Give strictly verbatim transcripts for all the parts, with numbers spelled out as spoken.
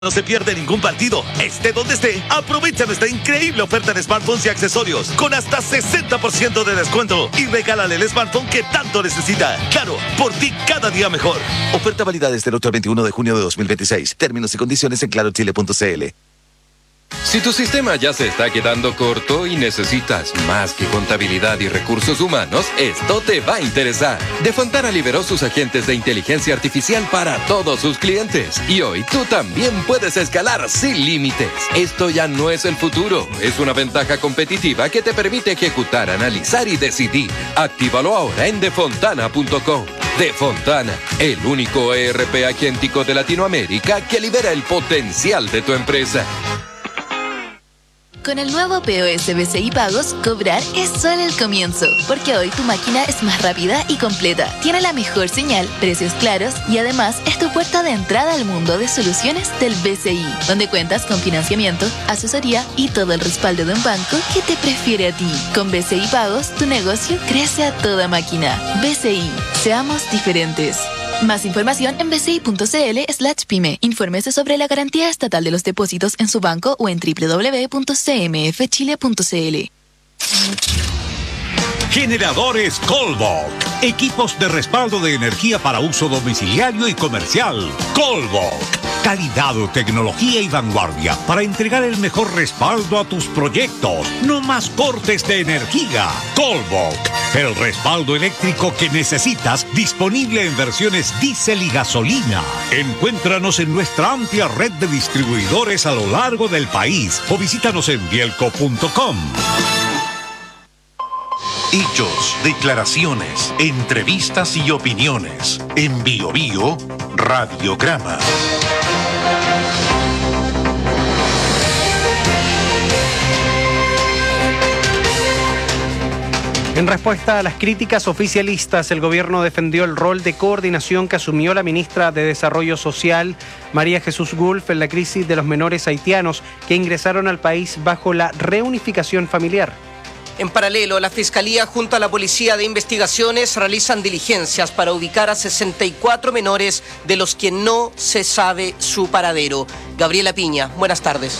No se pierde ningún partido, esté donde esté. Aprovecha nuestra increíble oferta de smartphones y accesorios con hasta sesenta por ciento de descuento y regálale el smartphone que tanto necesita. Claro, por ti cada día mejor. Oferta válida desde el otro veintiuno de junio de dos mil veintiséis. Términos y condiciones en claro chile punto c l. Si tu sistema ya se está quedando corto y necesitas más que contabilidad y recursos humanos, esto te va a interesar. Defontana liberó sus agentes de inteligencia artificial para todos sus clientes. Y hoy tú también puedes escalar sin límites. Esto ya no es el futuro. Es una ventaja competitiva que te permite ejecutar, analizar y decidir. Actívalo ahora en defontana punto com. Defontana, el único E R P agéntico de Latinoamérica que libera el potencial de tu empresa. Con el nuevo P O S B C I Pagos, cobrar es solo el comienzo, porque hoy tu máquina es más rápida y completa, tiene la mejor señal, precios claros y además es tu puerta de entrada al mundo de soluciones del B C I, donde cuentas con financiamiento, asesoría y todo el respaldo de un banco que te prefiere a ti. Con B C I Pagos, tu negocio crece a toda máquina. B C I, seamos diferentes. Más información en bci.cl slash pyme. Infórmese sobre la garantía estatal de los depósitos en su banco o en doble u doble u doble u punto c m f chile punto c l. Generadores Colbok. Equipos de respaldo de energía para uso domiciliario y comercial. Colbok. Calidad, tecnología y vanguardia para entregar el mejor respaldo a tus proyectos. No más cortes de energía. Colbok. El respaldo eléctrico que necesitas, disponible en versiones diésel y gasolina. Encuéntranos en nuestra amplia red de distribuidores a lo largo del país o visítanos en bielco punto com. Hechos, declaraciones, entrevistas y opiniones. En Bio Bio, Radiograma. En respuesta a las críticas oficialistas, el gobierno defendió el rol de coordinación que asumió la ministra de Desarrollo Social, María Jesús Wolf, en la crisis de los menores haitianos que ingresaron al país bajo la reunificación familiar. En paralelo, la Fiscalía junto a la Policía de Investigaciones realizan diligencias para ubicar a sesenta y cuatro menores de los que no se sabe su paradero. Gabriela Piña, buenas tardes.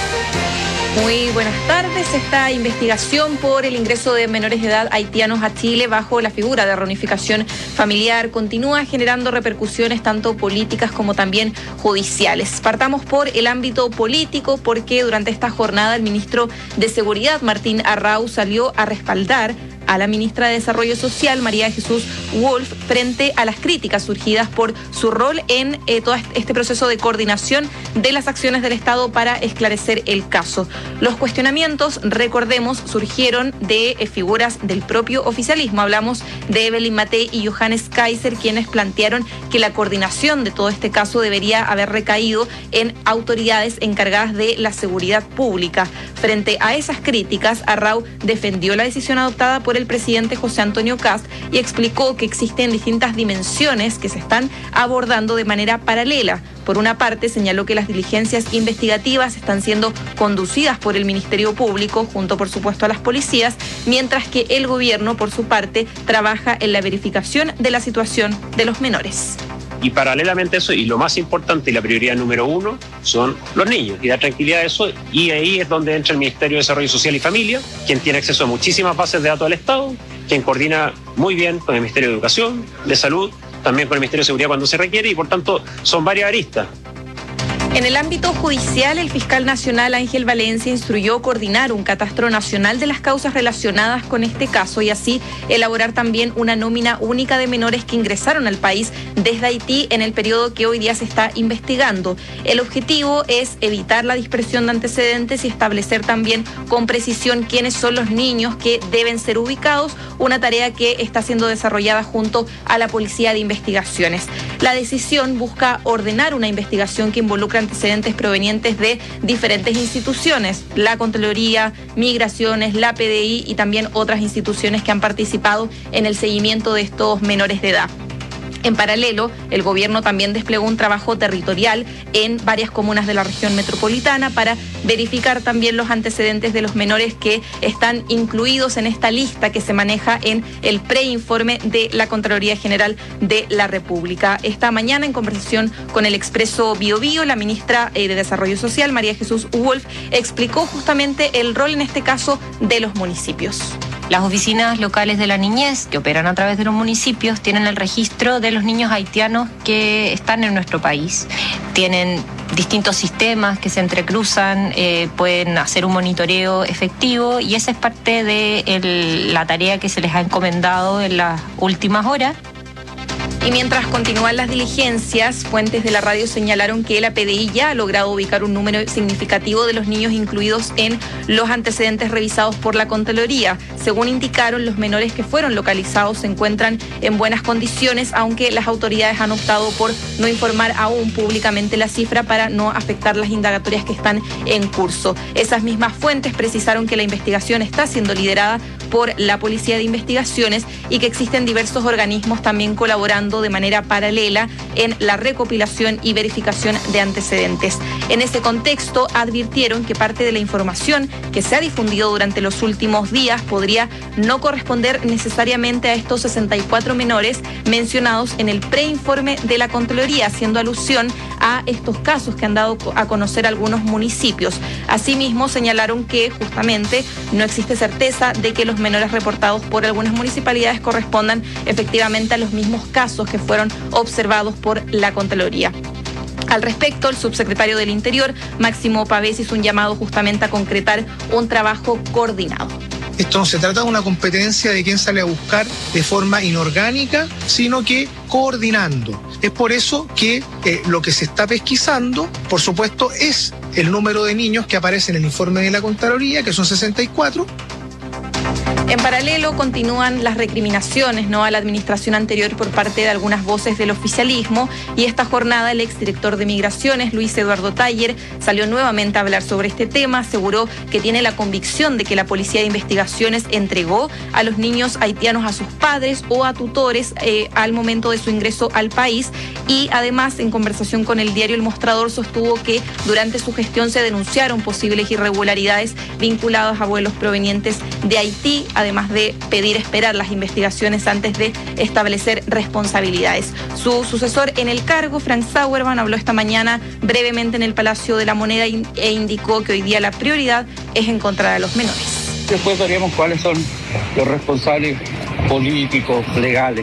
Muy buenas tardes. Esta investigación por el ingreso de menores de edad haitianos a Chile bajo la figura de reunificación familiar continúa generando repercusiones tanto políticas como también judiciales. Partamos por el ámbito político porque durante esta jornada el ministro de Seguridad, Martín Arrau, salió a respaldar a la ministra de Desarrollo Social, María Jesús Wolf, frente a las críticas surgidas por su rol en eh, todo este proceso de coordinación de las acciones del Estado para esclarecer el caso. Los cuestionamientos, recordemos, surgieron de eh, figuras del propio oficialismo. Hablamos de Evelyn Matei y Johannes Kaiser, quienes plantearon que la coordinación de todo este caso debería haber recaído en autoridades encargadas de la seguridad pública. Frente a esas críticas, Arrau defendió la decisión adoptada por el presidente José Antonio Kast y explicó que existen distintas dimensiones que se están abordando de manera paralela. Por una parte, señaló que las diligencias investigativas están siendo conducidas por el Ministerio Público, junto por supuesto a las policías, mientras que el gobierno, por su parte, trabaja en la verificación de la situación de los menores. Y paralelamente a eso, y lo más importante y la prioridad número uno, son los niños, y dar tranquilidad a eso, y ahí es donde entra el Ministerio de Desarrollo Social y Familia, quien tiene acceso a muchísimas bases de datos del Estado, quien coordina muy bien con el Ministerio de Educación, de Salud, también con el Ministerio de Seguridad cuando se requiere, y por tanto son varias aristas. En el ámbito judicial, el fiscal nacional Ángel Valencia instruyó coordinar un catastro nacional de las causas relacionadas con este caso y así elaborar también una nómina única de menores que ingresaron al país desde Haití en el periodo que hoy día se está investigando. El objetivo es evitar la dispersión de antecedentes y establecer también con precisión quiénes son los niños que deben ser ubicados, una tarea que está siendo desarrollada junto a la Policía de Investigaciones. La decisión busca ordenar una investigación que involucra antecedentes provenientes de diferentes instituciones, la Contraloría, Migraciones, la P D I y también otras instituciones que han participado en el seguimiento de estos menores de edad. En paralelo, el gobierno también desplegó un trabajo territorial en varias comunas de la región metropolitana para verificar también los antecedentes de los menores que están incluidos en esta lista que se maneja en el preinforme de la Contraloría General de la República. Esta mañana, en conversación con el Expreso Bio Bio, la ministra de Desarrollo Social, María Jesús Wolf, explicó justamente el rol en este caso de los municipios. Las oficinas locales de la niñez, que operan a través de los municipios, tienen el registro de los niños haitianos que están en nuestro país. Tienen distintos sistemas que se entrecruzan, eh, pueden hacer un monitoreo efectivo y esa es parte de el, la tarea que se les ha encomendado en las últimas horas. Y mientras continúan las diligencias, fuentes de la radio señalaron que la P D I ya ha logrado ubicar un número significativo de los niños incluidos en los antecedentes revisados por la Contraloría. Según indicaron, los menores que fueron localizados se encuentran en buenas condiciones, aunque las autoridades han optado por no informar aún públicamente la cifra para no afectar las indagatorias que están en curso. Esas mismas fuentes precisaron que la investigación está siendo liderada por la Policía de Investigaciones y que existen diversos organismos también colaborando de manera paralela en la recopilación y verificación de antecedentes. En ese contexto, advirtieron que parte de la información que se ha difundido durante los últimos días podría no corresponder necesariamente a estos sesenta y cuatro menores mencionados en el preinforme de la Contraloría, haciendo alusión a estos casos que han dado a conocer algunos municipios. Asimismo, señalaron que justamente no existe certeza de que los menores reportados por algunas municipalidades correspondan efectivamente a los mismos casos que fueron observados por la Contraloría. Al respecto, el subsecretario del Interior, Máximo Pavés, hizo un llamado justamente a concretar un trabajo coordinado. Esto no se trata de una competencia de quién sale a buscar de forma inorgánica, sino que coordinando. Es por eso que eh, lo que se está pesquisando, por supuesto, es el número de niños que aparece en el informe de la Contraloría, que son sesenta y cuatro. En paralelo, continúan las recriminaciones, ¿no?, a la administración anterior por parte de algunas voces del oficialismo, y esta jornada el exdirector de Migraciones, Luis Eduardo Taller, salió nuevamente a hablar sobre este tema. Aseguró que tiene la convicción de que la Policía de Investigaciones entregó a los niños haitianos a sus padres o a tutores eh, al momento de su ingreso al país, y además, en conversación con el diario El Mostrador, sostuvo que durante su gestión se denunciaron posibles irregularidades vinculadas a vuelos provenientes de Haití, además de pedir esperar las investigaciones antes de establecer responsabilidades. Su sucesor en el cargo, Frank Sauerman, habló esta mañana brevemente en el Palacio de la Moneda e indicó que hoy día la prioridad es encontrar a los menores. Después veremos cuáles son los responsables políticos, legales.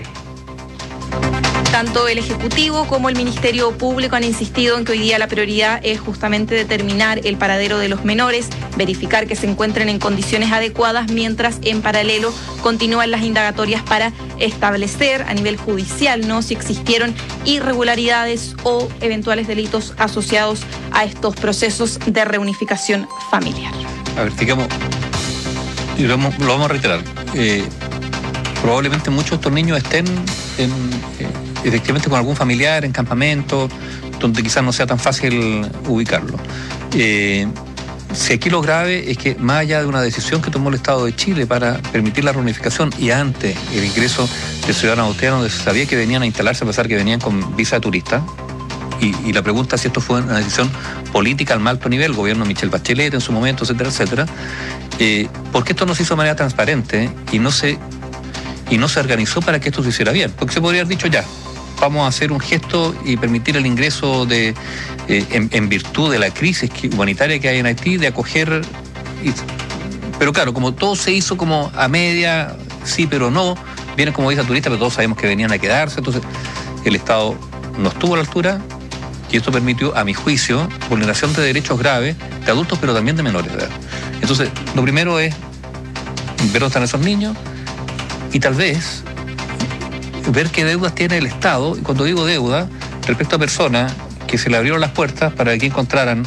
Tanto el Ejecutivo como el Ministerio Público han insistido en que hoy día la prioridad es justamente determinar el paradero de los menores, verificar que se encuentren en condiciones adecuadas, mientras en paralelo continúan las indagatorias para establecer a nivel judicial, ¿no?, si existieron irregularidades o eventuales delitos asociados a estos procesos de reunificación familiar. A ver, digamos, y lo vamos, lo vamos a reiterar, eh, probablemente muchos de estos niños estén en... Eh, efectivamente con algún familiar en campamento, donde quizás no sea tan fácil ubicarlo. Eh, si aquí lo grave es que, más allá de una decisión que tomó el Estado de Chile para permitir la reunificación y antes el ingreso de ciudadanos haitianos, donde se sabía que venían a instalarse a pesar que venían con visa de turista, y, y la pregunta es si esto fue una decisión política al más alto nivel, gobierno de Michelle Bachelet en su momento, etcétera, etcétera, eh, porque esto no se hizo de manera transparente y no se, y no se organizó para que esto se hiciera bien, porque se podría haber dicho ya, vamos a hacer un gesto y permitir el ingreso de, eh, en, en virtud de la crisis humanitaria que hay en Haití, de acoger. Y, pero claro, como todo se hizo como a media, sí, pero no, vienen como visa turista, pero todos sabemos que venían a quedarse, entonces el Estado no estuvo a la altura y esto permitió, a mi juicio, vulneración de derechos graves de adultos, pero también de menores de edad. Entonces, lo primero es ver dónde están esos niños y tal vez ver qué deudas tiene el Estado, y cuando digo deuda, respecto a personas que se le abrieron las puertas para que encontraran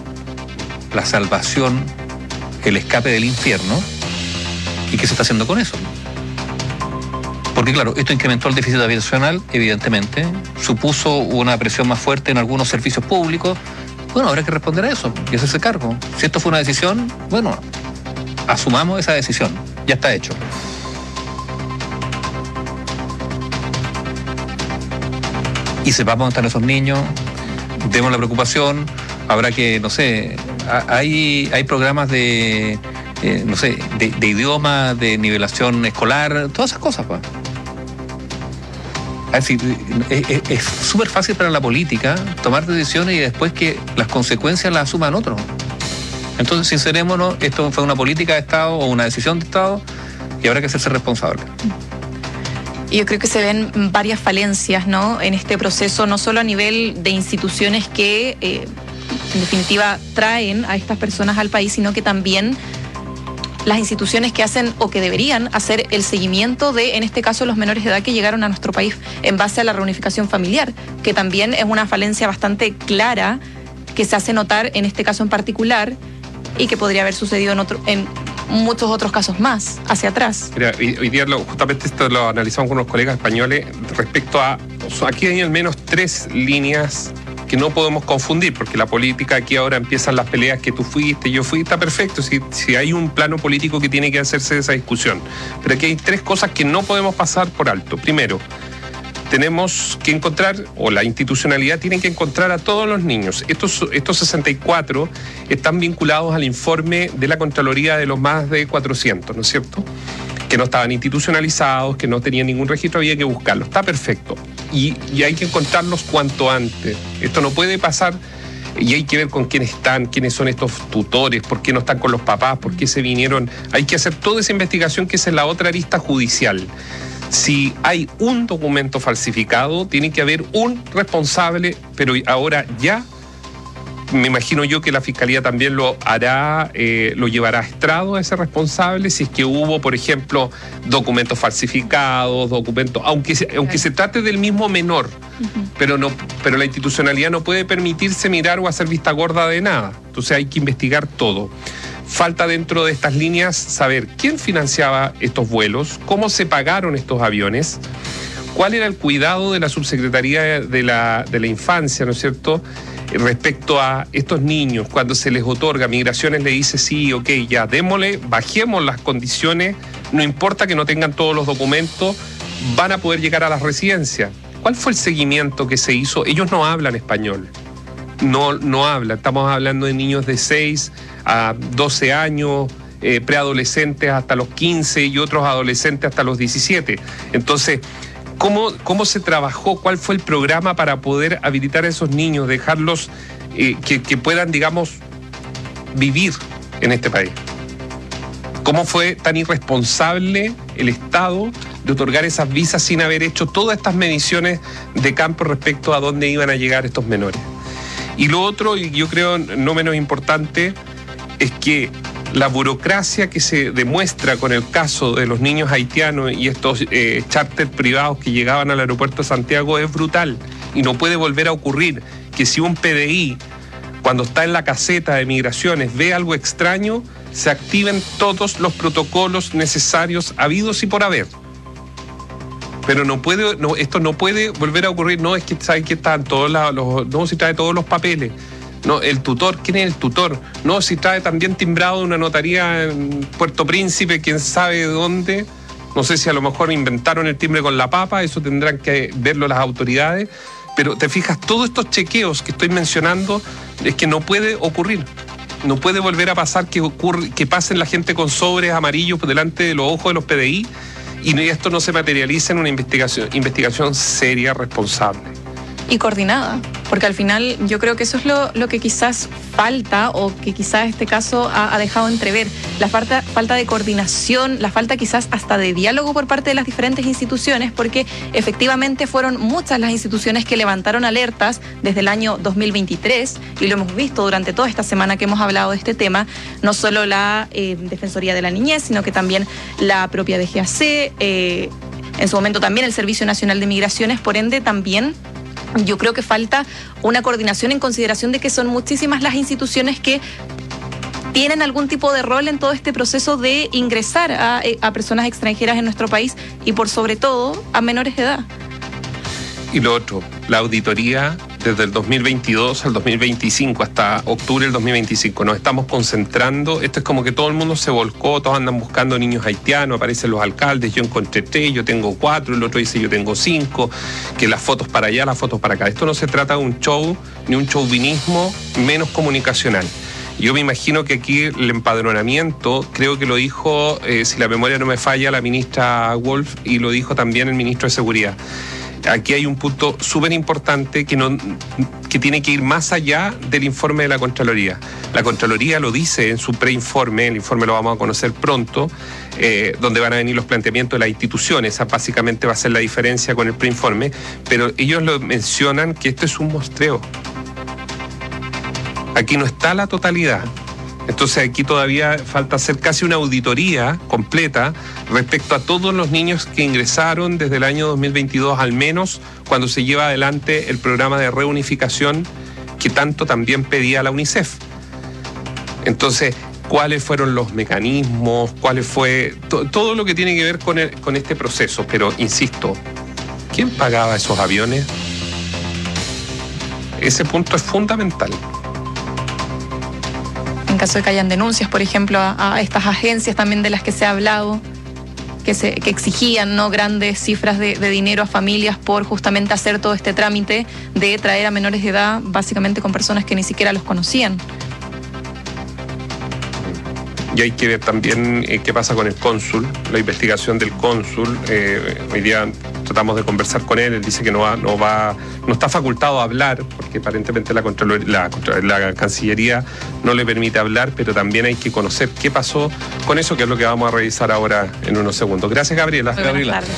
la salvación, el escape del infierno, y qué se está haciendo con eso. Porque claro, esto incrementó el déficit habitacional, evidentemente, supuso una presión más fuerte en algunos servicios públicos. Bueno, habrá que responder a eso y hacerse cargo. Si esto fue una decisión, bueno, asumamos esa decisión, ya está hecho. y sepamos dónde están esos niños, demos la preocupación. Habrá que, no sé, hay, hay programas de, eh, no sé, de, de idioma, de nivelación escolar, todas esas cosas, pues. Es decir, es súper fácil para la política tomar decisiones y después que las consecuencias las asuman otros. Entonces, sincerémonos, esto fue una política de Estado o una decisión de Estado y habrá que hacerse responsable. Y yo creo que se ven varias falencias, ¿no?, en este proceso, no solo a nivel de instituciones que, eh, en definitiva, traen a estas personas al país, sino que también las instituciones que hacen o que deberían hacer el seguimiento de, en este caso, los menores de edad que llegaron a nuestro país en base a la reunificación familiar, que también es una falencia bastante clara que se hace notar en este caso en particular y que podría haber sucedido en otro, en muchos otros casos más hacia atrás. Mira, hoy, hoy día lo, justamente esto lo analizamos con unos colegas españoles respecto a, aquí hay al menos tres líneas que no podemos confundir, porque la política aquí ahora empiezan las peleas que tú fuiste, yo fui, está perfecto, si, si hay un plano político que tiene que hacerse de esa discusión. Pero aquí hay tres cosas que no podemos pasar por alto. Primero, tenemos que encontrar, o la institucionalidad tiene que encontrar a todos los niños. Estos, estos sesenta y cuatro están vinculados al informe de la Contraloría de los más de cuatrocientos, ¿no es cierto?, que no estaban institucionalizados, que no tenían ningún registro, había que buscarlos. Está perfecto. Y, y hay que encontrarlos cuanto antes. Esto no puede pasar y hay que ver con quiénes están, quiénes son estos tutores, por qué no están con los papás, por qué se vinieron. Hay que hacer toda esa investigación, que es en la otra arista judicial. Si hay un documento falsificado, tiene que haber un responsable, pero ahora ya me imagino yo que la Fiscalía también lo hará, eh, lo llevará a estrado a ese responsable, si es que hubo, por ejemplo, documentos falsificados, documentos, aunque se, aunque se trate del mismo menor, uh-huh. pero no, pero la institucionalidad no puede permitirse mirar o hacer vista gorda de nada. Entonces hay que investigar todo. Falta dentro de estas líneas saber quién financiaba estos vuelos, cómo se pagaron estos aviones, cuál era el cuidado de la Subsecretaría de la, de la Infancia, ¿no es cierto?, respecto a estos niños, cuando se les otorga, Migraciones le dice sí, ok, ya, démosle, bajemos las condiciones, no importa que no tengan todos los documentos, van a poder llegar a las residencias. ¿Cuál fue el seguimiento que se hizo? Ellos no hablan español, no, no hablan, estamos hablando de niños de seis a doce años, eh, preadolescentes hasta los quince y otros adolescentes hasta los diecisiete. Entonces, ¿Cómo, ¿Cómo se trabajó? ¿Cuál fue el programa para poder habilitar a esos niños, dejarlos eh, que, que puedan, digamos, vivir en este país? ¿Cómo fue tan irresponsable el Estado de otorgar esas visas sin haber hecho todas estas mediciones de campo respecto a dónde iban a llegar estos menores? Y lo otro, y yo creo no menos importante, es que la burocracia que se demuestra con el caso de los niños haitianos y estos eh, charters privados que llegaban al aeropuerto de Santiago es brutal y no puede volver a ocurrir. Que si un P D I, cuando está en la caseta de migraciones, ve algo extraño, se activen todos los protocolos necesarios habidos y por haber. Pero no puede, no, esto no puede volver a ocurrir. No, es que saben que están todos los, no, si trae todos los papeles. No, el tutor, ¿quién es el tutor? No, si trae también timbrado de una notaría en Puerto Príncipe, quién sabe dónde. No sé si a lo mejor inventaron el timbre con la papa, eso tendrán que verlo las autoridades. Pero te fijas, todos estos chequeos que estoy mencionando es que no puede ocurrir. No puede volver a pasar que, ocurre, que pasen la gente con sobres amarillos por delante de los ojos de los P D I y esto no se materializa en una investigación, investigación seria, responsable. Y coordinada, porque al final yo creo que eso es lo, lo que quizás falta o que quizás este caso ha, ha dejado entrever, la falta, falta de coordinación, la falta quizás hasta de diálogo por parte de las diferentes instituciones, porque efectivamente fueron muchas las instituciones que levantaron alertas desde el año dos mil veintitrés y lo hemos visto durante toda esta semana que hemos hablado de este tema, no solo la eh, Defensoría de la Niñez, sino que también la propia D G A C, eh, en su momento también el Servicio Nacional de Migraciones, por ende también yo creo que falta una coordinación en consideración de que son muchísimas las instituciones que tienen algún tipo de rol en todo este proceso de ingresar a, a personas extranjeras en nuestro país y por sobre todo a menores de edad. Y lo otro, la auditoría desde el dos mil veintidós al dos mil veinticinco, hasta octubre del dos mil veinticinco. Nos estamos concentrando, esto es como que todo el mundo se volcó, todos andan buscando niños haitianos, aparecen los alcaldes, yo encontré tres, yo tengo cuatro, el otro dice yo tengo cinco, que las fotos para allá, las fotos para acá. Esto no se trata de un show, ni un chauvinismo menos comunicacional. Yo me imagino que aquí el empadronamiento, creo que lo dijo, eh, si la memoria no me falla, la ministra Wolf, y lo dijo también el ministro de Seguridad. Aquí hay un punto súper importante que, no, que tiene que ir más allá del informe de la Contraloría. La Contraloría lo dice en su preinforme, el informe lo vamos a conocer pronto, eh, donde van a venir los planteamientos de las instituciones. Esa básicamente va a ser la diferencia con el preinforme, pero ellos lo mencionan que esto es un muestreo. Aquí no está la totalidad. Entonces aquí todavía falta hacer casi una auditoría completa respecto a todos los niños que ingresaron desde el año dos mil veintidós, al menos cuando se lleva adelante el programa de reunificación que tanto también pedía la UNICEF. Entonces, ¿cuáles fueron los mecanismos? ¿Cuáles fue to- todo lo que tiene que ver con, el, con este proceso? Pero, insisto, ¿quién pagaba esos aviones? Ese punto es fundamental. En caso de que hayan denuncias, por ejemplo, a, a estas agencias también de las que se ha hablado, que, se, que exigían, ¿no?, grandes cifras de, de dinero a familias por justamente hacer todo este trámite de traer a menores de edad, básicamente con personas que ni siquiera los conocían. Y hay que ver también eh, qué pasa con el cónsul, la investigación del cónsul. Eh, hoy día tratamos de conversar con él, él dice que no va, no va, no está facultado a hablar, porque aparentemente la, la, la Cancillería no le permite hablar, pero también hay que conocer qué pasó con eso, que es lo que vamos a revisar ahora en unos segundos. Gracias, Gabriela. Muy buenas tardes.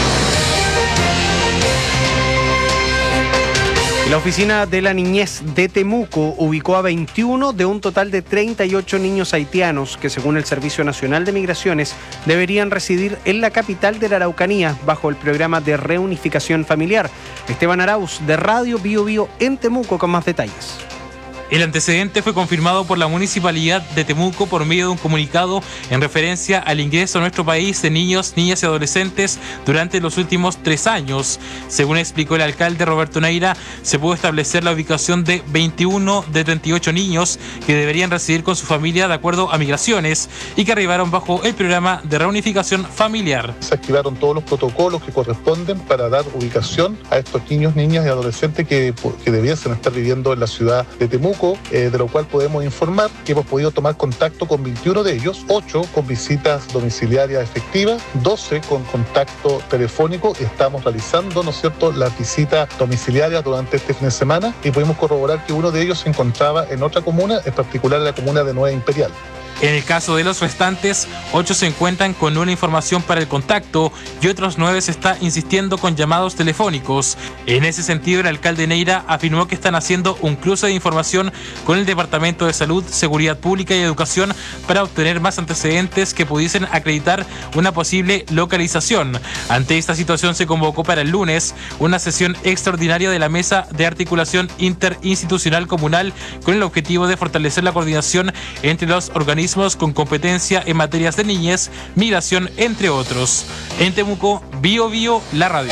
La Oficina de la Niñez de Temuco ubicó a veintiuno de un total de treinta y ocho niños haitianos que, según el Servicio Nacional de Migraciones, deberían residir en la capital de la Araucanía bajo el programa de reunificación familiar. Esteban Arauz, de Radio Bio Bio en Temuco, con más detalles. El antecedente fue confirmado por la Municipalidad de Temuco por medio de un comunicado en referencia al ingreso a nuestro país de niños, niñas y adolescentes durante los últimos tres años. Según explicó el alcalde Roberto Neira, se pudo establecer la ubicación de veintiuno de treinta y ocho niños que deberían residir con su familia de acuerdo a migraciones y que arribaron bajo el programa de reunificación familiar. Se activaron todos los protocolos que corresponden para dar ubicación a estos niños, niñas y adolescentes que, que debiesen estar viviendo en la ciudad de Temuco. Eh, de lo cual podemos informar que hemos podido tomar contacto con veintiuno de ellos, ocho con visitas domiciliarias efectivas, doce con contacto telefónico. Estamos realizando, ¿no es cierto?, las visitas domiciliarias durante este fin de semana y pudimos corroborar que uno de ellos se encontraba en otra comuna, en particular en la comuna de Nueva Imperial. En el caso de los restantes, ocho se encuentran con una información para el contacto y otros nueve se está insistiendo con llamados telefónicos. En ese sentido, el alcalde Neira afirmó que están haciendo un cruce de información con el Departamento de Salud, Seguridad Pública y Educación para obtener más antecedentes que pudiesen acreditar una posible localización. Ante esta situación se convocó para el lunes una sesión extraordinaria de la Mesa de Articulación Interinstitucional Comunal con el objetivo de fortalecer la coordinación entre los organismos con competencia en materias de niñez, migración, entre otros. En Temuco, Bio Bio, la radio.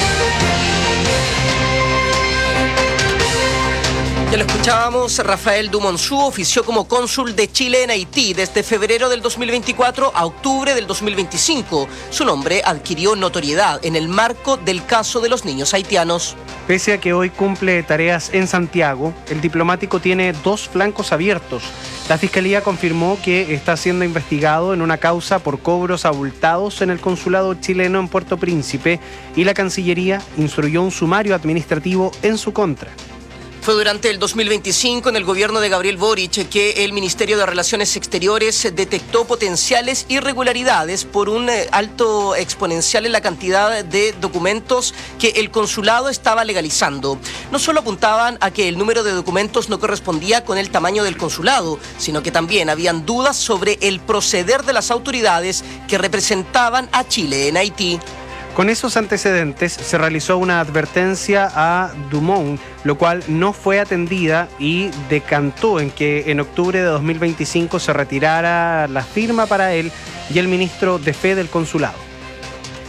Ya lo escuchábamos, Rafael Dumonzú ofició como cónsul de Chile en Haití desde febrero del dos mil veinticuatro a octubre del dos mil veinticinco. Su nombre adquirió notoriedad en el marco del caso de los niños haitianos. Pese a que hoy cumple tareas en Santiago, el diplomático tiene dos flancos abiertos. La Fiscalía confirmó que está siendo investigado en una causa por cobros abultados en el consulado chileno en Puerto Príncipe y la Cancillería instruyó un sumario administrativo en su contra. Fue durante el dos mil veinticinco, en el gobierno de Gabriel Boric, que el Ministerio de Relaciones Exteriores detectó potenciales irregularidades por un alto exponencial en la cantidad de documentos que el consulado estaba legalizando. No solo apuntaban a que el número de documentos no correspondía con el tamaño del consulado, sino que también habían dudas sobre el proceder de las autoridades que representaban a Chile en Haití. Con esos antecedentes se realizó una advertencia a Dumont, lo cual no fue atendida y decantó en que en octubre de dos mil veinticinco se retirara la firma para él y el ministro de Fe del consulado.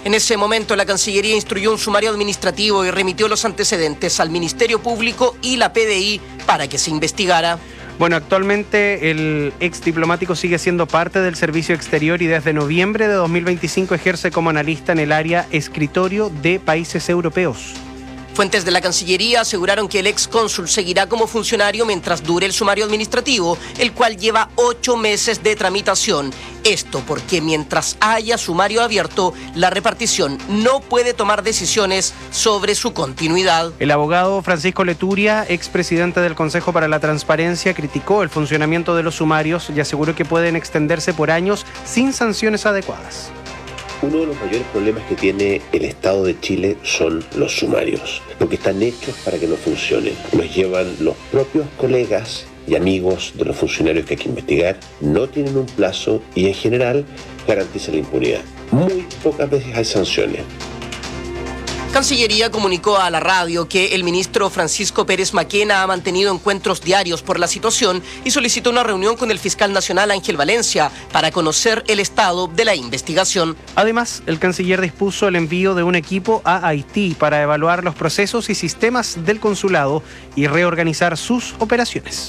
En ese momento, la Cancillería instruyó un sumario administrativo y remitió los antecedentes al Ministerio Público y la P D I para que se investigara. Bueno, actualmente el ex diplomático sigue siendo parte del Servicio Exterior y desde noviembre de dos mil veinticinco ejerce como analista en el área escritorio de países europeos. Fuentes de la Cancillería aseguraron que el ex cónsul seguirá como funcionario mientras dure el sumario administrativo, el cual lleva ocho meses de tramitación. Esto porque mientras haya sumario abierto, la repartición no puede tomar decisiones sobre su continuidad. El abogado Francisco Leturia, expresidente del Consejo para la Transparencia, criticó el funcionamiento de los sumarios y aseguró que pueden extenderse por años sin sanciones adecuadas. Uno de los mayores problemas que tiene el Estado de Chile son los sumarios, porque están hechos para que no funcionen. Los llevan los propios colegas y amigos de los funcionarios que hay que investigar, no tienen un plazo y en general garantizan la impunidad. Muy pocas veces hay sanciones. Cancillería comunicó a la radio que el ministro Francisco Pérez Maquena ha mantenido encuentros diarios por la situación y solicitó una reunión con el fiscal nacional Ángel Valencia para conocer el estado de la investigación. Además, el canciller dispuso el envío de un equipo a Haití para evaluar los procesos y sistemas del consulado y reorganizar sus operaciones.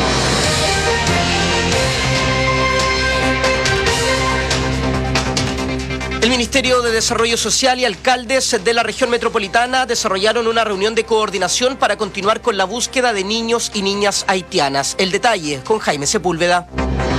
El Ministerio de Desarrollo Social y alcaldes de la región metropolitana desarrollaron una reunión de coordinación para continuar con la búsqueda de niños y niñas haitianas. El detalle con Jaime Sepúlveda.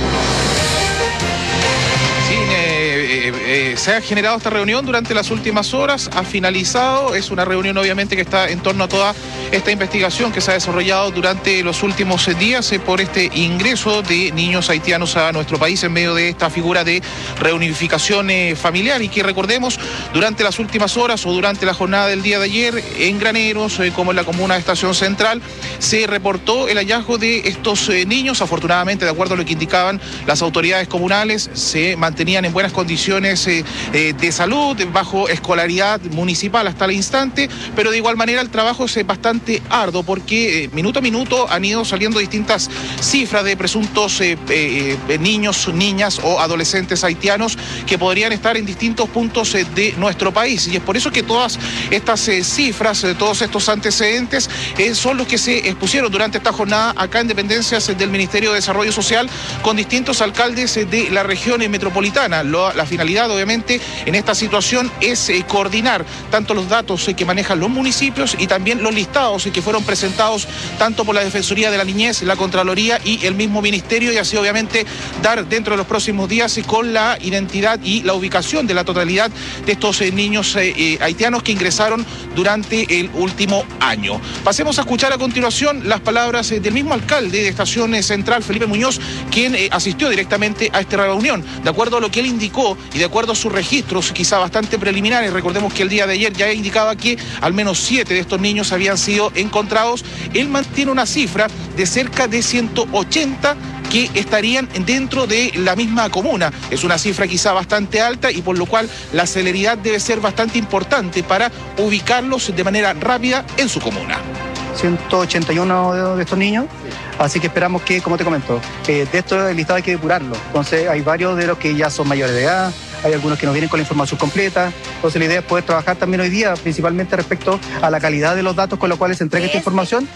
Eh, eh, se ha generado esta reunión durante las últimas horas, ha finalizado, es una reunión obviamente que está en torno a toda esta investigación que se ha desarrollado durante los últimos días eh, por este ingreso de niños haitianos a nuestro país en medio de esta figura de reunificación eh, familiar y que recordemos durante las últimas horas o durante la jornada del día de ayer en Graneros, eh, como en la comuna de Estación Central, se reportó el hallazgo de estos eh, niños. Afortunadamente, de acuerdo a lo que indicaban las autoridades comunales, se mantenían en buenas condiciones eh, eh, de salud, bajo escolaridad municipal hasta el instante, pero de igual manera el trabajo es bastante arduo porque eh, minuto a minuto han ido saliendo distintas cifras de presuntos eh, eh, niños, niñas o adolescentes haitianos que podrían estar en distintos puntos eh, de nuestro país, y es por eso que todas estas eh, cifras, eh, todos estos antecedentes eh, son los que se expusieron durante esta jornada acá en dependencias eh, del Ministerio de Desarrollo Social con distintos alcaldes eh, de la región eh, metropolitana. Lo, la finalidad obviamente en esta situación es eh, coordinar tanto los datos eh, que manejan los municipios y también los listados eh, que fueron presentados tanto por la Defensoría de la Niñez, la Contraloría y el mismo Ministerio, y así obviamente dar dentro de los próximos días eh, con la identidad y la ubicación de la totalidad de estos eh, niños eh, eh, haitianos que ingresaron durante el último año. Pasemos a escuchar a continuación las palabras eh, del mismo alcalde de Estación eh, Central, Felipe Muñoz, quien eh, asistió directamente a esta reunión. De acuerdo a lo que él indicó y de acuerdo a sus registros quizá bastante preliminares, recordemos que el día de ayer ya indicaba que al menos siete de estos niños habían sido encontrados, él mantiene una cifra de cerca de ciento ochenta que estarían dentro de la misma comuna. Es una cifra quizá bastante alta y por lo cual la celeridad debe ser bastante importante para ubicarlos de manera rápida en su comuna. ciento ochenta y uno de estos niños, así que esperamos que, como te comento, eh, de esto el listado hay que depurarlo. Entonces hay varios de los que ya son mayores de edad, hay algunos que no vienen con la información completa, entonces la idea es poder trabajar también hoy día, principalmente respecto a la calidad de los datos con los cuales se entrega esta información.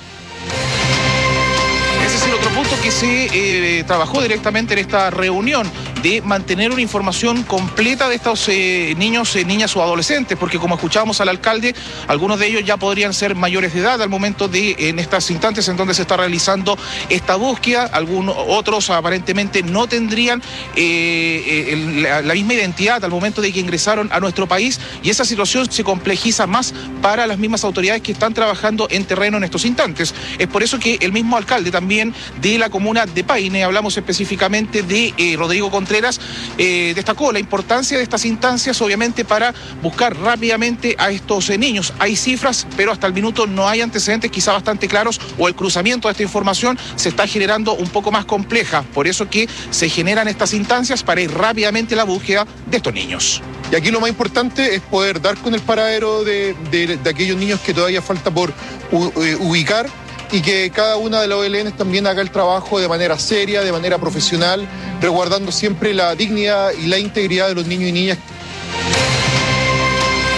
Ese es el otro punto que se eh, trabajó directamente en esta reunión, de mantener una información completa de estos eh, niños, eh, niñas o adolescentes, porque como escuchábamos al alcalde, algunos de ellos ya podrían ser mayores de edad al momento de, en estas instantes en donde se está realizando esta búsqueda, algunos otros aparentemente no tendrían eh, el, la, la misma identidad al momento de que ingresaron a nuestro país, y esa situación se complejiza más para las mismas autoridades que están trabajando en terreno en estos instantes. Es por eso que el mismo alcalde también de la comuna de Paine, hablamos específicamente de eh, Rodrigo Contreras, Eh, destacó la importancia de estas instancias obviamente para buscar rápidamente a estos eh, niños. Hay cifras, pero hasta el minuto no hay antecedentes quizá bastante claros, o el cruzamiento de esta información se está generando un poco más compleja, por eso que se generan estas instancias para ir rápidamente a la búsqueda de estos niños. Y aquí lo más importante es poder dar con el paradero de, de, de aquellos niños que todavía falta por u, eh, ubicar, y que cada una de las O L N también haga el trabajo de manera seria, de manera profesional, resguardando siempre la dignidad y la integridad de los niños y niñas.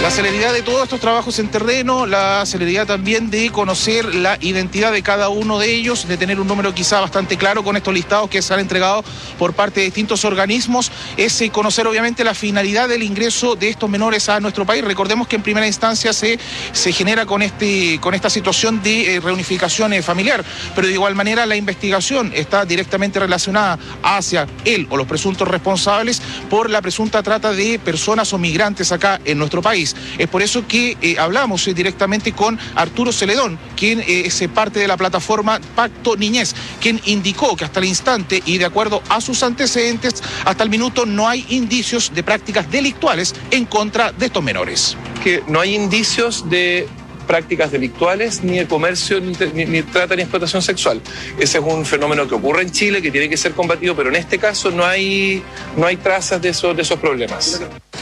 La celeridad de todos estos trabajos en terreno, la celeridad también de conocer la identidad de cada uno de ellos, de tener un número quizá bastante claro con estos listados que se han entregado por parte de distintos organismos, es conocer obviamente la finalidad del ingreso de estos menores a nuestro país. Recordemos que en primera instancia se, se genera con, este, con esta situación de eh, reunificación eh, familiar, pero de igual manera la investigación está directamente relacionada hacia él o los presuntos responsables por la presunta trata de personas o migrantes acá en nuestro país. Es por eso que eh, hablamos eh, directamente con Arturo Celedón, quien eh, es parte de la plataforma Pacto Niñez, quien indicó que hasta el instante y de acuerdo a sus antecedentes, hasta el minuto no hay indicios de prácticas delictuales en contra de estos menores. Que no hay indicios de prácticas delictuales, ni de comercio, ni, ni, ni trata, ni explotación sexual. Ese es un fenómeno que ocurre en Chile, que tiene que ser combatido, pero en este caso no hay, no hay trazas de esos, de esos problemas.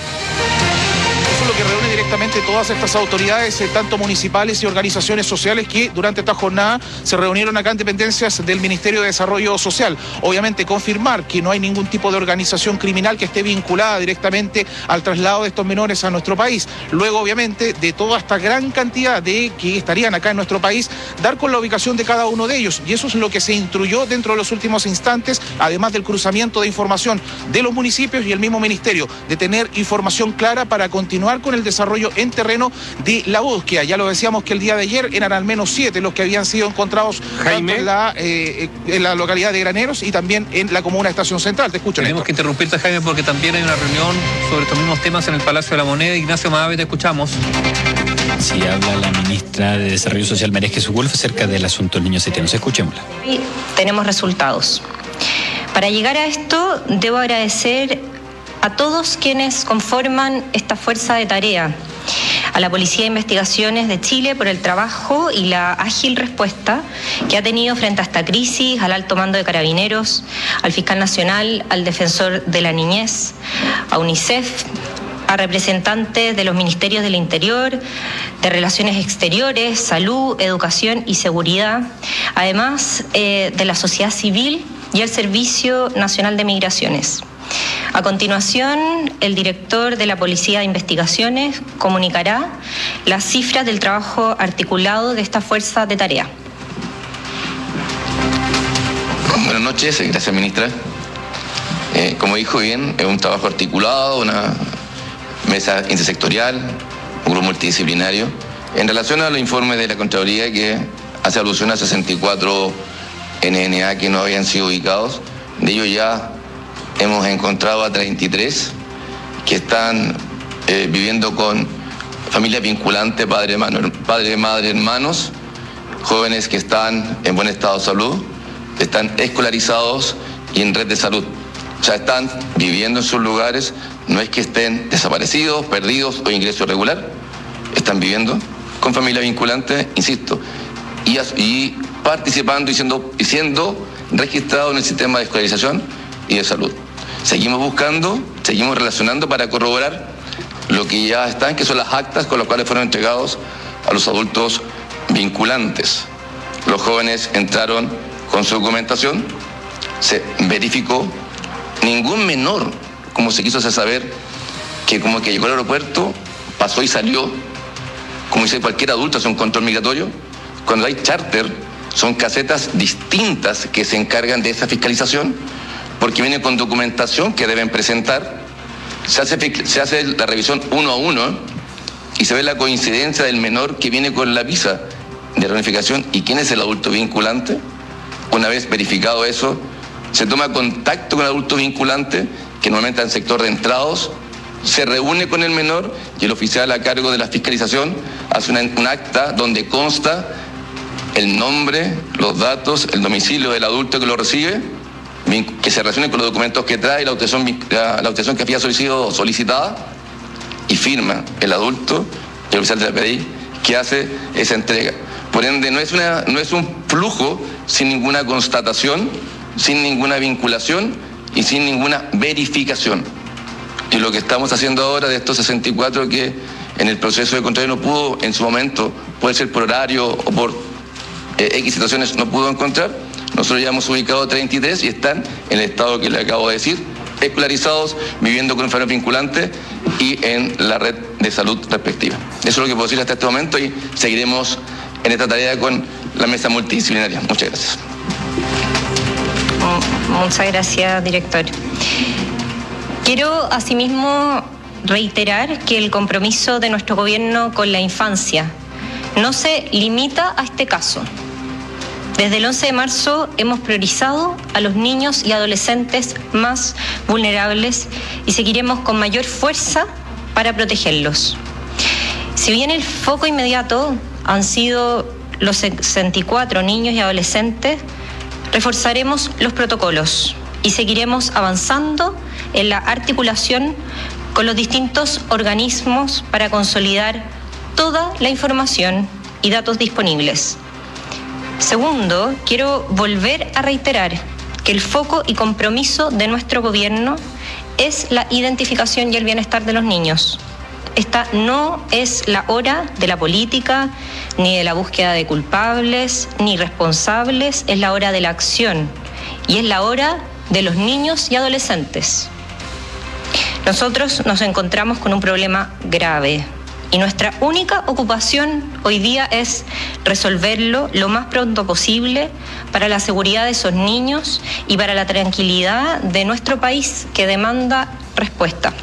Eso es lo que reúne directamente todas estas autoridades, eh, tanto municipales y organizaciones sociales, que durante esta jornada se reunieron acá en dependencias del Ministerio de Desarrollo Social. Obviamente confirmar que no hay ningún tipo de organización criminal que esté vinculada directamente al traslado de estos menores a nuestro país. Luego, obviamente, de toda esta gran cantidad de que estarían acá en nuestro país, dar con la ubicación de cada uno de ellos. Y eso es lo que se instruyó dentro de los últimos instantes, además del cruzamiento de información de los municipios y el mismo ministerio, de tener información clara para continuar con el desarrollo en terreno de la búsqueda. Ya lo decíamos que el día de ayer eran al menos siete los que habían sido encontrados tanto en la, eh, en la localidad de Graneros y también en la comuna de Estación Central. Te escucho. Tenemos que interrumpirte, Jaime, porque también hay una reunión sobre estos mismos temas en el Palacio de la Moneda. Ignacio Maave, te escuchamos. Sí, habla la ministra de Desarrollo Social, María Jesús Gulf, acerca del asunto del niño haitianos. Escuchémosla. Y tenemos resultados. Para llegar a esto, debo agradecer a todos quienes conforman esta fuerza de tarea, a la Policía de Investigaciones de Chile por el trabajo y la ágil respuesta que ha tenido frente a esta crisis, al alto mando de Carabineros, al Fiscal Nacional, al Defensor de la Niñez, a UNICEF, a representantes de los Ministerios del Interior, de Relaciones Exteriores, Salud, Educación y Seguridad, además eh, de la sociedad civil y el Servicio Nacional de Migraciones. A continuación, el director de la Policía de Investigaciones comunicará las cifras del trabajo articulado de esta fuerza de tarea. Buenas noches, gracias, ministra. Eh, como dijo bien, es un trabajo articulado, una mesa intersectorial, un grupo multidisciplinario. En relación a los informes de la Contraloría que hace alusión a sesenta y cuatro N N A que no habían sido ubicados, de ellos ya hemos encontrado a treinta y tres que están eh, viviendo con familias vinculantes, padre, mano, padre, madre, hermanos, jóvenes que están en buen estado de salud, están escolarizados y en red de salud. O sea, están viviendo en sus lugares, no es que estén desaparecidos, perdidos o ingreso irregular, están viviendo con familias vinculantes, insisto, y, y participando y siendo, y siendo registrados en el sistema de escolarización y de salud. Seguimos buscando, seguimos relacionando para corroborar lo que ya están, que son las actas con las cuales fueron entregados a los adultos vinculantes. Los jóvenes entraron con su documentación, se verificó, ningún menor, como se quiso hacer saber, que como que llegó al aeropuerto, pasó y salió, como dice cualquier adulto, hace un control migratorio. Cuando hay charter, son casetas distintas que se encargan de esa fiscalización, porque vienen con documentación que deben presentar, se hace, se hace la revisión uno a uno y se ve la coincidencia del menor que viene con la visa de reunificación y quién es el adulto vinculante. Una vez verificado eso, se toma contacto con el adulto vinculante, que normalmente está en sector de entrados, se reúne con el menor y el oficial a cargo de la fiscalización hace una, un acta donde consta el nombre, los datos, el domicilio del adulto que lo recibe, que se relacione con los documentos que trae, la obtención, la, la obtención que había sido solicitada, y firma el adulto y el oficial de la P D I que hace esa entrega. Por ende, no es, una, no es un flujo sin ninguna constatación, sin ninguna vinculación y sin ninguna verificación. Y lo que estamos haciendo ahora de estos sesenta y cuatro que en el proceso de control no pudo en su momento, puede ser por horario o por eh, X situaciones, no pudo encontrar, nosotros ya hemos ubicado treinta y tres y están en el estado que le acabo de decir, escolarizados viviendo con enfermedades vinculantes y en la red de salud respectiva. Eso es lo que puedo decir hasta este momento y seguiremos en esta tarea con la mesa multidisciplinaria. Muchas gracias. Muchas gracias, director. Quiero asimismo reiterar que el compromiso de nuestro gobierno con la infancia no se limita a este caso. Desde el once de marzo hemos priorizado a los niños y adolescentes más vulnerables y seguiremos con mayor fuerza para protegerlos. Si bien el foco inmediato han sido los sesenta y cuatro niños y adolescentes, reforzaremos los protocolos y seguiremos avanzando en la articulación con los distintos organismos para consolidar toda la información y datos disponibles. Segundo, quiero volver a reiterar que el foco y compromiso de nuestro gobierno es la identificación y el bienestar de los niños. Esta no es la hora de la política, ni de la búsqueda de culpables, ni responsables, es la hora de la acción y es la hora de los niños y adolescentes. Nosotros nos encontramos con un problema grave y nuestra única ocupación hoy día es resolverlo lo más pronto posible para la seguridad de esos niños y para la tranquilidad de nuestro país que demanda respuesta.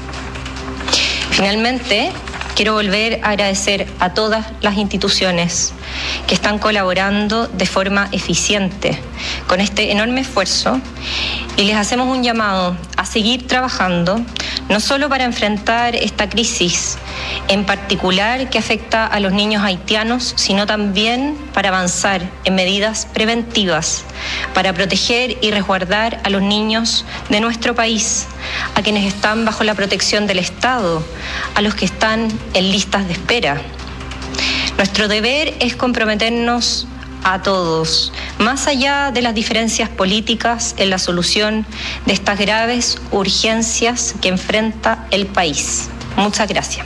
Finalmente, quiero volver a agradecer a todas las instituciones que están colaborando de forma eficiente con este enorme esfuerzo y les hacemos un llamado a seguir trabajando no solo para enfrentar esta crisis en particular que afecta a los niños haitianos, sino también para avanzar en medidas preventivas para proteger y resguardar a los niños de nuestro país, a quienes están bajo la protección del Estado, a los que están en listas de espera. Nuestro deber es comprometernos a todos, más allá de las diferencias políticas, en la solución de estas graves urgencias que enfrenta el país. Muchas gracias.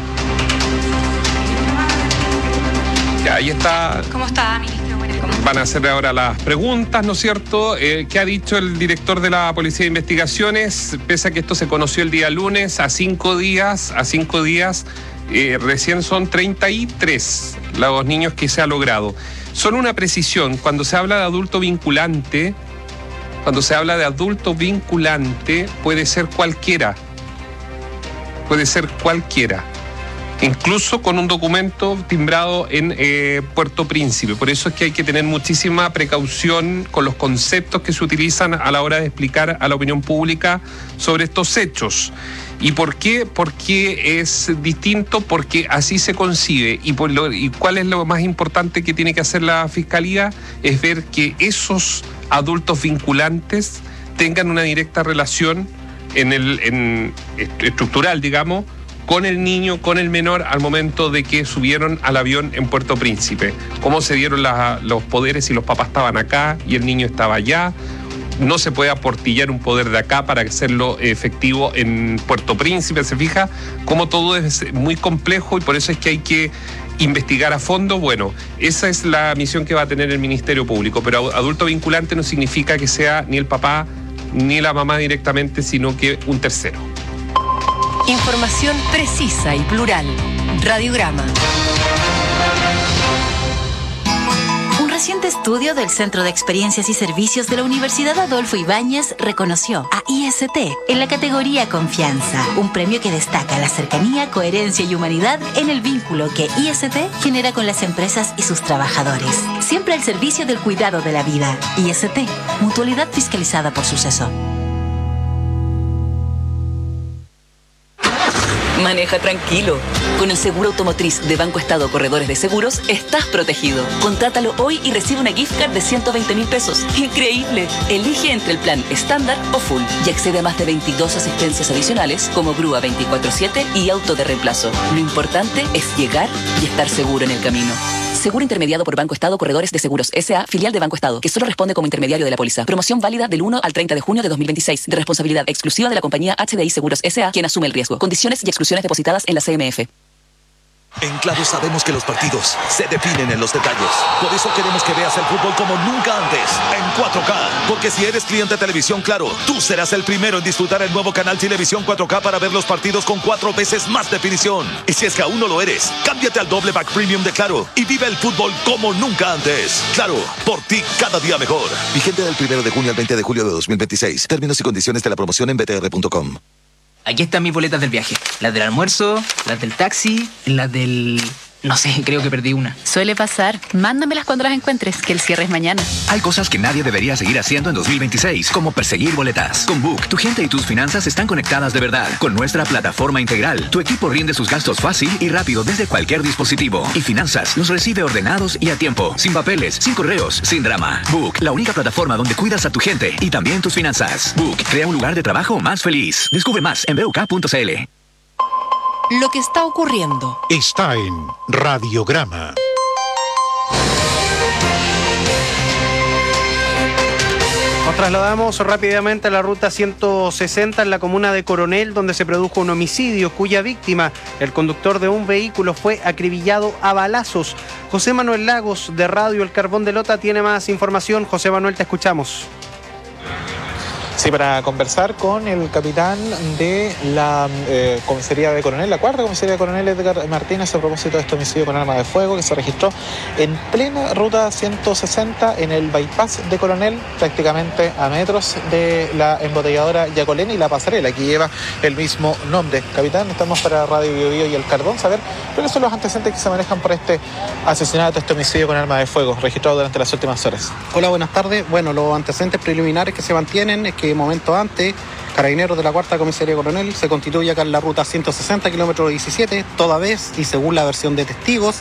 Ya, ahí está. ¿Cómo está, ministro? Van a hacer ahora las preguntas, ¿no es cierto? Eh, ¿Qué ha dicho el director de la Policía de Investigaciones? Pese a que esto se conoció el día lunes, a cinco días, a cinco días, eh, recién son treinta y tres los niños que se ha logrado. Solo una precisión, cuando se habla de adulto vinculante, cuando se habla de adulto vinculante, puede ser cualquiera. Puede ser cualquiera. Incluso con un documento timbrado en eh, Puerto Príncipe. Por eso es que hay que tener muchísima precaución con los conceptos que se utilizan a la hora de explicar a la opinión pública sobre estos hechos. ¿Y por qué? Porque es distinto, porque así se concibe. Y, por lo, y cuál es lo más importante que tiene que hacer la Fiscalía, es ver que esos adultos vinculantes tengan una directa relación en el en, estructural, digamos, con el niño, con el menor, al momento de que subieron al avión en Puerto Príncipe. Cómo se dieron la, los poderes si los papás estaban acá y el niño estaba allá. No se puede aportillar un poder de acá para hacerlo efectivo en Puerto Príncipe. ¿Se fija? Como todo es muy complejo y por eso es que hay que investigar a fondo. Bueno, esa es la misión que va a tener el Ministerio Público. Pero adulto vinculante no significa que sea ni el papá ni la mamá directamente, sino que un tercero. Información precisa y plural. Radiograma. Un reciente estudio del Centro de Experiencias y Servicios de la Universidad Adolfo Ibáñez reconoció a I S T en la categoría Confianza, un premio que destaca la cercanía, coherencia y humanidad en el vínculo que I S T genera con las empresas y sus trabajadores. Siempre al servicio del cuidado de la vida. I S T, mutualidad fiscalizada por Suceso. Maneja tranquilo. Con el seguro automotriz de Banco Estado Corredores de Seguros, estás protegido. Contrátalo hoy y recibe una gift card de ciento veinte mil pesos. ¡Increíble! Elige entre el plan estándar o full y accede a más de veintidós asistencias adicionales como grúa veinticuatro siete y auto de reemplazo. Lo importante es llegar y estar seguro en el camino. Seguro intermediado por Banco Estado Corredores de Seguros S A, filial de Banco Estado, que solo responde como intermediario de la póliza. Promoción válida del uno al treinta de junio de dos mil veintiséis, de responsabilidad exclusiva de la compañía H D I Seguros S A, quien asume el riesgo. Condiciones y exclusiones depositadas en la C M F. En Claro sabemos que los partidos se definen en los detalles. Por eso queremos que veas el fútbol como nunca antes, en cuatro K. Porque si eres cliente de Televisión Claro, tú serás el primero en disfrutar el nuevo canal Televisión cuatro K para ver los partidos con cuatro veces más definición. Y si es que aún no lo eres, cámbiate al doble pack premium de Claro y vive el fútbol como nunca antes. Claro, por ti cada día mejor. Vigente del primero de junio al veinte de julio de dos mil veintiséis. Términos y condiciones de la promoción en b t r punto com. Aquí están mis boletas del viaje. Las del almuerzo, las del taxi, las del... No sé, creo que perdí una. Suele pasar. Mándamelas cuando las encuentres, que el cierre es mañana. Hay cosas que nadie debería seguir haciendo en dos mil veintiséis, como perseguir boletas. Con Book, tu gente y tus finanzas están conectadas de verdad. Con nuestra plataforma integral, tu equipo rinde sus gastos fácil y rápido desde cualquier dispositivo. Y Finanzas los recibe ordenados y a tiempo, sin papeles, sin correos, sin drama. Book, la única plataforma donde cuidas a tu gente y también tus finanzas. Book, crea un lugar de trabajo más feliz. Descubre más en b u k punto c l. Lo que está ocurriendo está en Radiograma. Nos trasladamos rápidamente a la ruta ciento sesenta en la comuna de Coronel, donde se produjo un homicidio cuya víctima, el conductor de un vehículo, fue acribillado a balazos. José Manuel Lagos, de Radio El Carbón de Lota, tiene más información. José Manuel, te escuchamos. Sí, para conversar con el capitán de la eh, comisaría de Coronel, la cuarta comisaría de Coronel, Edgar Martínez, a propósito de este homicidio con arma de fuego que se registró en plena ruta ciento sesenta en el bypass de Coronel, prácticamente a metros de la embotelladora Yacolén y la pasarela, que lleva el mismo nombre. Capitán, estamos para Radio Bio Bio y El Cardón, saber cuáles son los antecedentes que se manejan por este asesinato, este homicidio con arma de fuego registrado durante las últimas horas. Hola, buenas tardes. Bueno, los antecedentes preliminares que se mantienen es que momentos antes, Carabineros de la cuarta comisaría Coronel se constituye acá en la ruta ciento sesenta, kilómetro diecisiete, toda vez, y según la versión de testigos,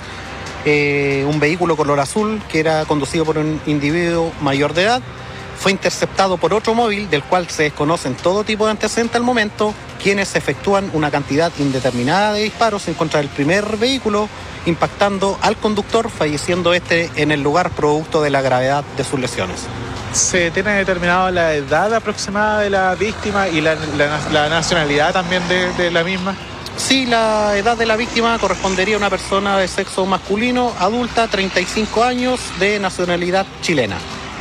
eh, un vehículo color azul que era conducido por un individuo mayor de edad fue interceptado por otro móvil del cual se desconocen todo tipo de antecedentes al momento, quienes efectúan una cantidad indeterminada de disparos en contra del primer vehículo, impactando al conductor, falleciendo este en el lugar producto de la gravedad de sus lesiones. ¿Se tiene determinado la edad aproximada de la víctima y la, la, la nacionalidad también de, de la misma? Sí, la edad de la víctima correspondería a una persona de sexo masculino, adulta, treinta y cinco años, de nacionalidad chilena.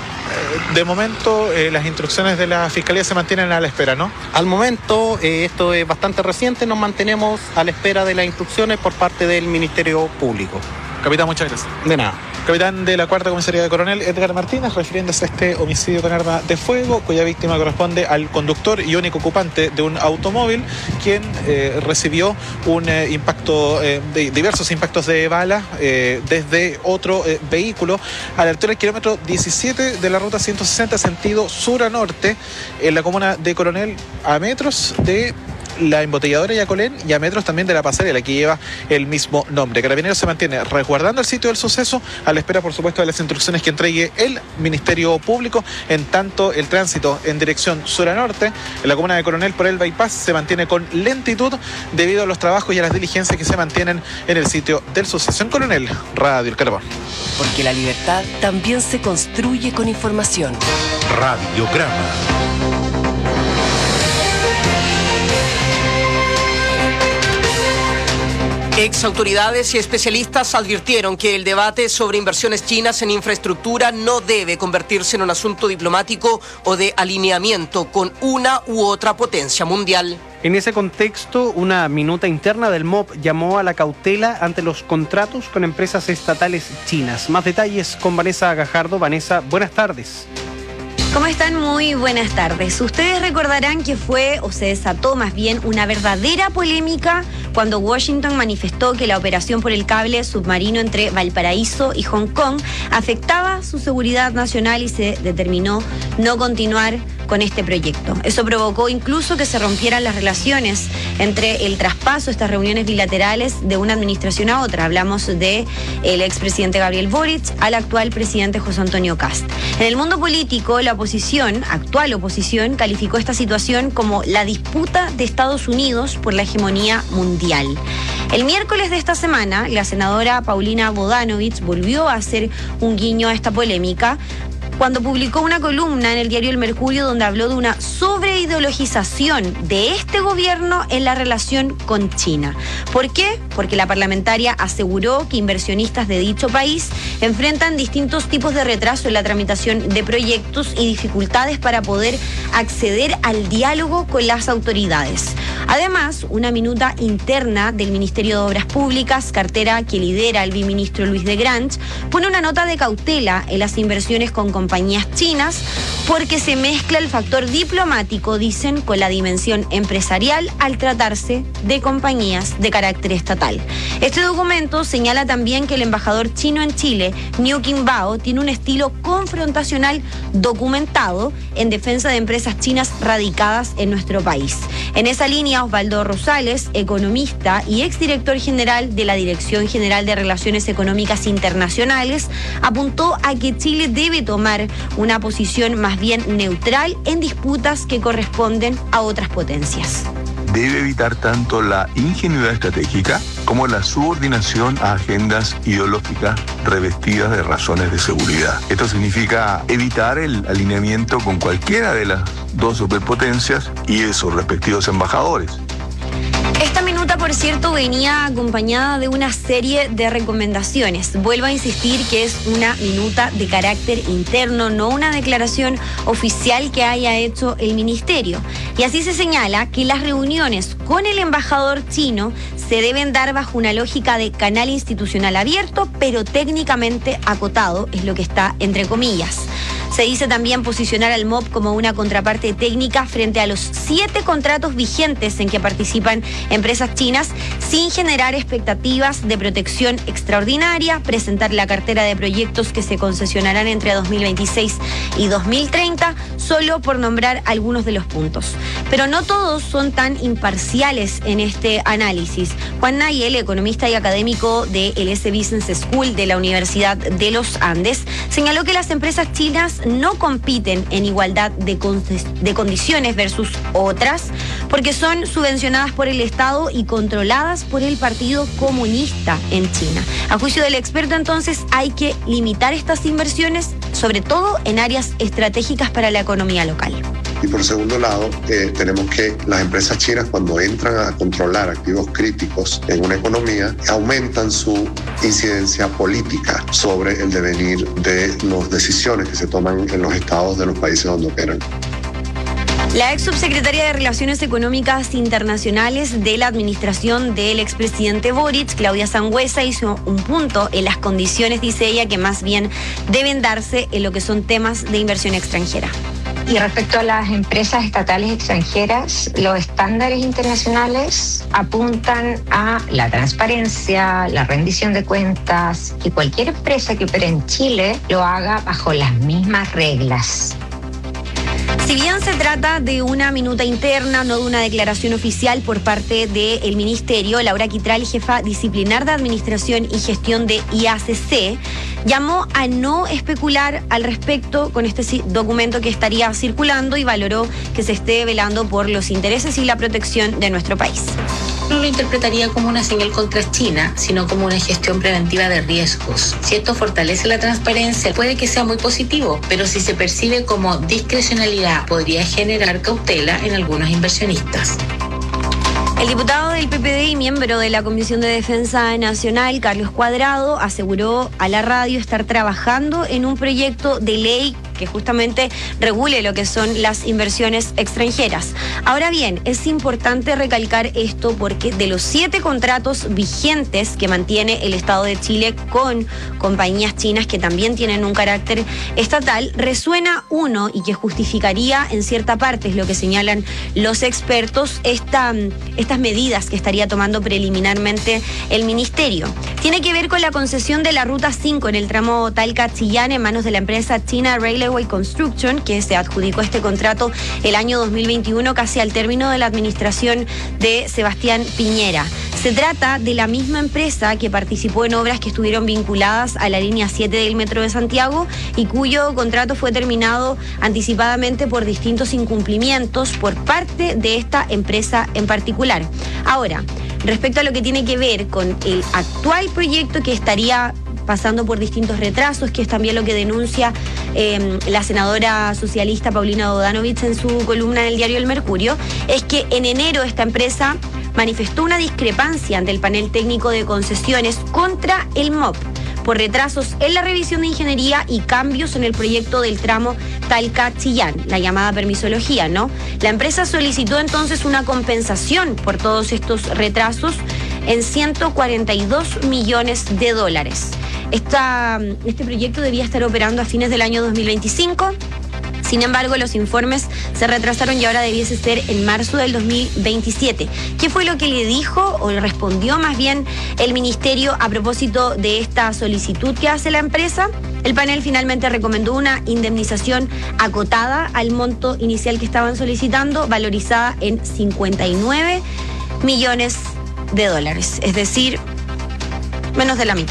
De momento, eh, las instrucciones de la Fiscalía se mantienen a la espera, ¿no? Al momento, eh, esto es bastante reciente, nos mantenemos a la espera de las instrucciones por parte del Ministerio Público. Capitán, muchas gracias. De nada. Capitán de la cuarta comisaría de Coronel, Edgar Martínez, refiriéndose a este homicidio con arma de fuego, cuya víctima corresponde al conductor y único ocupante de un automóvil, quien eh, recibió un eh, impacto, eh, de diversos impactos de bala eh, desde otro eh, vehículo a la altura del kilómetro diecisiete de la ruta ciento sesenta, sentido sur a norte, en la comuna de Coronel, a metros de la embotelladora Yacolén y a metros también de la pasarela, que lleva el mismo nombre. Carabineros se mantiene resguardando el sitio del suceso a la espera, por supuesto, de las instrucciones que entregue el Ministerio Público. En tanto, el tránsito en dirección sur a norte en la comuna de Coronel por el bypass se mantiene con lentitud debido a los trabajos y a las diligencias que se mantienen en el sitio del suceso. En Coronel, Radio El Carbón. Porque la libertad también se construye con información. Radiograma. Ex autoridades y especialistas advirtieron que el debate sobre inversiones chinas en infraestructura no debe convertirse en un asunto diplomático o de alineamiento con una u otra potencia mundial. En ese contexto, una minuta interna del M O P llamó a la cautela ante los contratos con empresas estatales chinas. Más detalles con Vanessa Gajardo. Vanessa, buenas tardes. ¿Cómo están? Muy buenas tardes. Ustedes recordarán que fue, o se desató más bien, una verdadera polémica cuando Washington manifestó que la operación por el cable submarino entre Valparaíso y Hong Kong afectaba su seguridad nacional y se determinó no continuar con este proyecto. Eso provocó incluso que se rompieran las relaciones entre el traspaso, estas reuniones bilaterales de una administración a otra. Hablamos de el expresidente Gabriel Boric al actual presidente José Antonio Kast. En el mundo político, la oposición, actual oposición, calificó esta situación como la disputa de Estados Unidos por la hegemonía mundial. El miércoles de esta semana, la senadora Paulina Bodanovich volvió a hacer un guiño a esta polémica, cuando publicó una columna en el diario El Mercurio donde habló de una sobreideologización de este gobierno en la relación con China. ¿Por qué? Porque la parlamentaria aseguró que inversionistas de dicho país enfrentan distintos tipos de retraso en la tramitación de proyectos y dificultades para poder acceder al diálogo con las autoridades. Además, una minuta interna del Ministerio de Obras Públicas, cartera que lidera el viceministro Luis de Grange, pone una nota de cautela en las inversiones con compañías chinas porque se mezcla el factor diplomático, dicen, con la dimensión empresarial al tratarse de compañías de carácter estatal. Este documento señala también que el embajador chino en Chile, Niu Qingbao, tiene un estilo confrontacional documentado en defensa de empresas chinas radicadas en nuestro país. En esa línea, Osvaldo Rosales, economista y exdirector general de la Dirección General de Relaciones Económicas Internacionales, apuntó a que Chile debe tomar una posición más bien neutral en disputas que corresponden a otras potencias. Debe evitar tanto la ingenuidad estratégica como la subordinación a agendas ideológicas revestidas de razones de seguridad. Esto significa evitar el alineamiento con cualquiera de las dos superpotencias y de sus respectivos embajadores. Esta minuta, por cierto, venía acompañada de una serie de recomendaciones. Vuelvo a insistir que es una minuta de carácter interno, no una declaración oficial que haya hecho el ministerio. Y así se señala que las reuniones con el embajador chino se deben dar bajo una lógica de canal institucional abierto, pero técnicamente acotado, es lo que está entre comillas. Se dice también posicionar al M O P como una contraparte técnica frente a los siete contratos vigentes en que participan empresas chinas sin generar expectativas de protección extraordinaria, presentar la cartera de proyectos que se concesionarán entre dos mil veintiséis y dos mil treinta, solo por nombrar algunos de los puntos. Pero no todos son tan imparciales en este análisis. Juan Nayel, economista y académico de el S Business School de la Universidad de los Andes, señaló que las empresas chinas no compiten en igualdad de, con- de condiciones versus otras porque son subvencionadas por el Estado y controladas por el Partido Comunista en China. A juicio del experto, entonces, hay que limitar estas inversiones, sobre todo en áreas estratégicas para la economía local. Y por segundo lado, eh, tenemos que las empresas chinas, cuando entran a controlar activos críticos en una economía, aumentan su incidencia política sobre el devenir de las decisiones que se toman en los estados de los países donde operan. La ex subsecretaria de Relaciones Económicas Internacionales de la administración del expresidente Boric, Claudia Sangüesa, hizo un punto en las condiciones, dice ella, que más bien deben darse en lo que son temas de inversión extranjera. Y respecto a las empresas estatales extranjeras, los estándares internacionales apuntan a la transparencia, la rendición de cuentas, y cualquier empresa que opere en Chile lo haga bajo las mismas reglas. Si bien se trata de una minuta interna, no de una declaración oficial por parte del Ministerio, Laura Quitral, jefa disciplinar de Administración y Gestión de I A C C, llamó a no especular al respecto con este documento que estaría circulando y valoró que se esté velando por los intereses y la protección de nuestro país. No lo interpretaría como una señal contra China, sino como una gestión preventiva de riesgos. Si esto fortalece la transparencia, puede que sea muy positivo, pero si se percibe como discrecionalidad, podría generar cautela en algunos inversionistas. El diputado del P P D y miembro de la Comisión de Defensa Nacional, Carlos Cuadrado, aseguró a la radio estar trabajando en un proyecto de ley que justamente regule lo que son las inversiones extranjeras. Ahora bien, es importante recalcar esto porque de los siete contratos vigentes que mantiene el Estado de Chile con compañías chinas que también tienen un carácter estatal, resuena uno y que justificaría en cierta parte, es lo que señalan los expertos, esta, estas medidas que estaría tomando preliminarmente el Ministerio. Tiene que ver con la concesión de la Ruta cinco en el tramo Talca-Chillán en manos de la empresa China Railway Construction, que se adjudicó este contrato el año dos mil veintiuno, casi al término de la administración de Sebastián Piñera. Se trata de la misma empresa que participó en obras que estuvieron vinculadas a la línea siete del Metro de Santiago y cuyo contrato fue terminado anticipadamente por distintos incumplimientos por parte de esta empresa en particular. Ahora, respecto a lo que tiene que ver con el actual proyecto que estaría pasando por distintos retrasos, que es también lo que denuncia eh, la senadora socialista Paulina Bodanovich en su columna en el diario El Mercurio, es que en enero esta empresa manifestó una discrepancia ante el panel técnico de concesiones contra el M O P por retrasos en la revisión de ingeniería y cambios en el proyecto del tramo Talca-Chillán, la llamada permisología, ¿no? La empresa solicitó entonces una compensación por todos estos retrasos en ciento cuarenta y dos millones de dólares. Esta, este proyecto debía estar operando a fines del año dos mil veinticinco. Sin embargo, los informes se retrasaron y ahora debiese ser en marzo del dos mil veintisiete. ¿Qué fue lo que le dijo o le respondió más bien el ministerio a propósito de esta solicitud que hace la empresa? El panel finalmente recomendó una indemnización acotada al monto inicial que estaban solicitando, valorizada en cincuenta y nueve millones de dólares, es decir, menos de la mitad.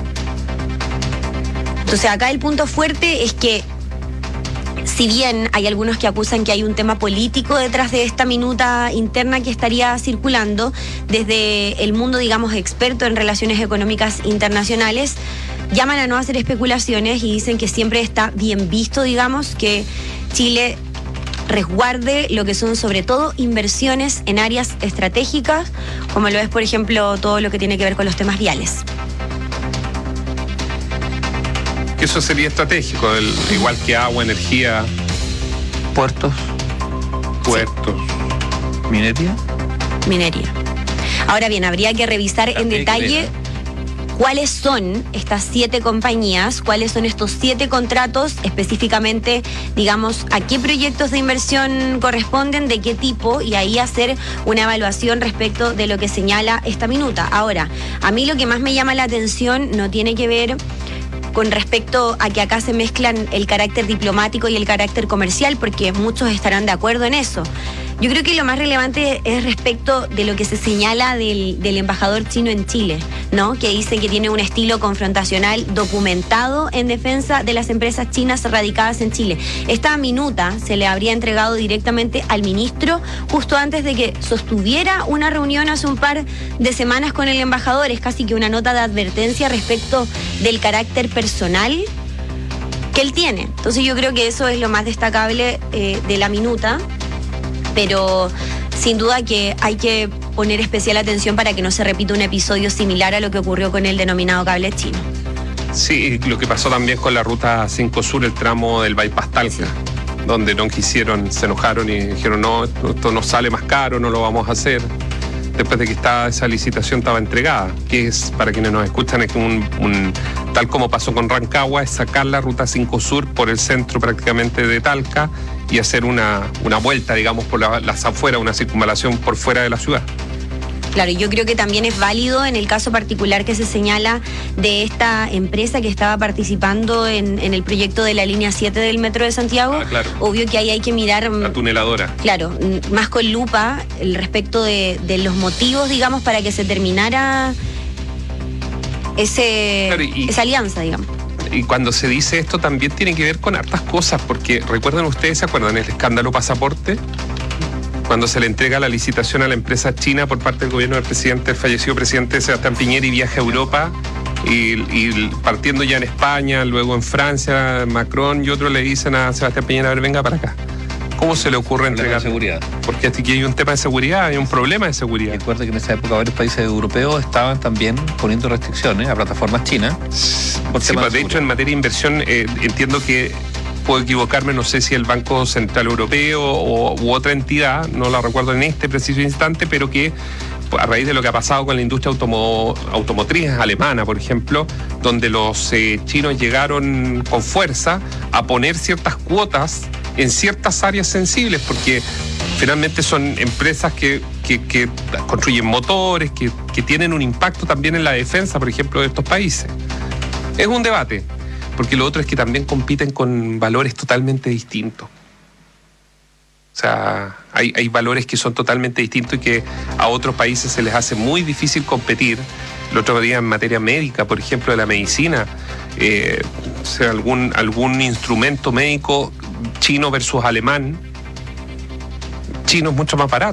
Entonces acá el punto fuerte es que, si bien hay algunos que acusan que hay un tema político detrás de esta minuta interna que estaría circulando, desde el mundo, digamos, experto en relaciones económicas internacionales, llaman a no hacer especulaciones y dicen que siempre está bien visto, digamos, que Chile resguarde lo que son sobre todo inversiones en áreas estratégicas, como lo es, por ejemplo, todo lo que tiene que ver con los temas viales. Eso sería estratégico, el, igual que agua, energía, puertos, puertos, sí. minería. Minería. Ahora bien, habría que revisar en detalle cuáles son estas siete compañías, cuáles son estos siete contratos, específicamente, digamos, a qué proyectos de inversión corresponden, de qué tipo, y ahí hacer una evaluación respecto de lo que señala esta minuta. Ahora, a mí lo que más me llama la atención no tiene que ver con respecto a que acá se mezclan el carácter diplomático y el carácter comercial, porque muchos estarán de acuerdo en eso. Yo creo que lo más relevante es respecto de lo que se señala del, del embajador chino en Chile, ¿no? Que dice que tiene un estilo confrontacional documentado en defensa de las empresas chinas radicadas en Chile. Esta minuta se le habría entregado directamente al ministro justo antes de que sostuviera una reunión hace un par de semanas con el embajador. Es casi que una nota de advertencia respecto del carácter personal que él tiene. Entonces yo creo que eso es lo más destacable eh, de la minuta. Pero sin duda que hay que poner especial atención para que no se repita un episodio similar a lo que ocurrió con el denominado cable chino. Sí, lo que pasó también con la ruta cinco Sur, el tramo del Bypass Talca, sí. donde no quisieron, se enojaron y dijeron no, esto, esto nos sale más caro, no lo vamos a hacer. Después de que estaba, esa licitación estaba entregada, que es, para quienes nos escuchan, es un, un tal como pasó con Rancagua, es sacar la ruta cinco Sur por el centro prácticamente de Talca y hacer una, una vuelta, digamos, por la, las afueras, una circunvalación por fuera de la ciudad. Claro, yo creo que también es válido en el caso particular que se señala de esta empresa que estaba participando en, en el proyecto de la línea siete del Metro de Santiago. Ah, claro. Obvio que ahí hay que mirar... La tuneladora. Claro, más con lupa el respecto de, de los motivos, digamos, para que se terminara ese, claro, y, esa alianza, digamos. Y cuando se dice esto también tiene que ver con hartas cosas, porque recuerdan ustedes, ¿se acuerdan el escándalo pasaporte? Cuando se le entrega la licitación a la empresa china por parte del gobierno del presidente, el fallecido presidente Sebastián Piñera, y viaja a Europa, y, y partiendo ya en España, luego en Francia, Macron y otros le dicen a Sebastián Piñera, a ver, venga para acá. ¿Cómo se le ocurre entregar? Seguridad. Porque aquí hay un tema de seguridad, hay un problema de seguridad. Recuerda que en esa época varios países europeos estaban también poniendo restricciones a plataformas chinas. Por sí, pues, de hecho, en materia de inversión, eh, entiendo que, puedo equivocarme, no sé si el Banco Central Europeo o, u otra entidad, no la recuerdo en este preciso instante, pero que a raíz de lo que ha pasado con la industria automo, automotriz alemana, por ejemplo, donde los eh, chinos llegaron con fuerza a poner ciertas cuotas en ciertas áreas sensibles, porque finalmente son empresas que, que, que construyen motores, que, que tienen un impacto también en la defensa, por ejemplo, de estos países. Es un debate, porque lo otro es que también compiten con valores totalmente distintos. O sea, hay, hay valores que son totalmente distintos y que a otros países se les hace muy difícil competir. El otro día en materia médica, por ejemplo, de la medicina, eh, o sea, algún, algún instrumento médico chino versus alemán, chino es mucho más barato.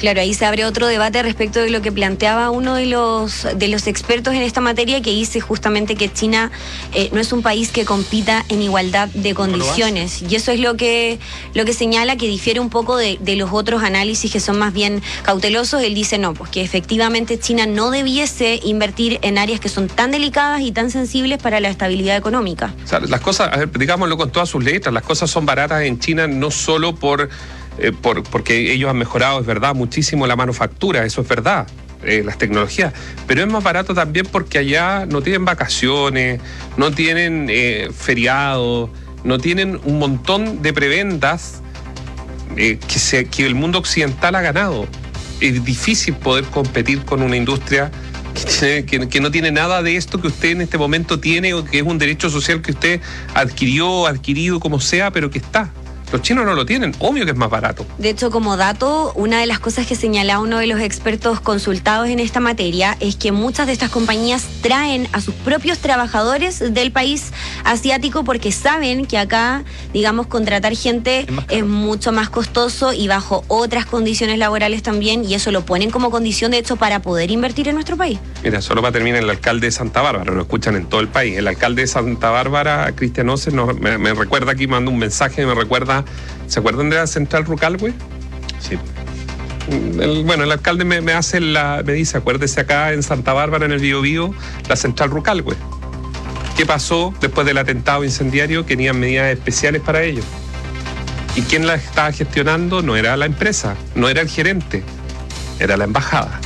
Claro, ahí se abre otro debate respecto de lo que planteaba uno de los, de los expertos en esta materia, que dice justamente que China eh, no es un país que compita en igualdad de condiciones. Y eso es lo que, lo que señala que difiere un poco de, de los otros análisis que son más bien cautelosos. Él dice no, pues que efectivamente China no debiese invertir en áreas que son tan delicadas y tan sensibles para la estabilidad económica. O sea, las cosas, a ver, digámoslo con todas sus letras, las cosas son baratas en China no solo por, eh, por porque ellos han mejorado, es verdad, muchísimo la manufactura, eso es verdad, eh, las tecnologías, pero es más barato también porque allá no tienen vacaciones, no tienen eh, feriados, no tienen un montón de prebendas eh, que, se, que el mundo occidental ha ganado. Es difícil poder competir con una industria que, que, que no tiene nada de esto que usted en este momento tiene, o que es un derecho social que usted adquirió, adquirido, como sea, pero que está. Los chinos no lo tienen, obvio que es más barato. De hecho, como dato, una de las cosas que señalaba uno de los expertos consultados en esta materia es que muchas de estas compañías traen a sus propios trabajadores del país asiático porque saben que acá, digamos, contratar gente es, es mucho más costoso y bajo otras condiciones laborales también, y eso lo ponen como condición, de hecho, para poder invertir en nuestro país. Mira, solo para terminar, el alcalde de Santa Bárbara, lo escuchan en todo el país, el alcalde de Santa Bárbara, Cristian Oces, me, me recuerda aquí, manda un mensaje, me recuerda. ¿Se acuerdan de la central Rucalhue? Sí. El, bueno, el alcalde me, me hace la, me dice, acuérdese acá en Santa Bárbara, en el Biobío, la central Rucalhue. ¿Qué pasó después del atentado incendiario? Que tenían medidas especiales para ello. ¿Y quién la estaba gestionando? No era la empresa, no era el gerente, era la embajada.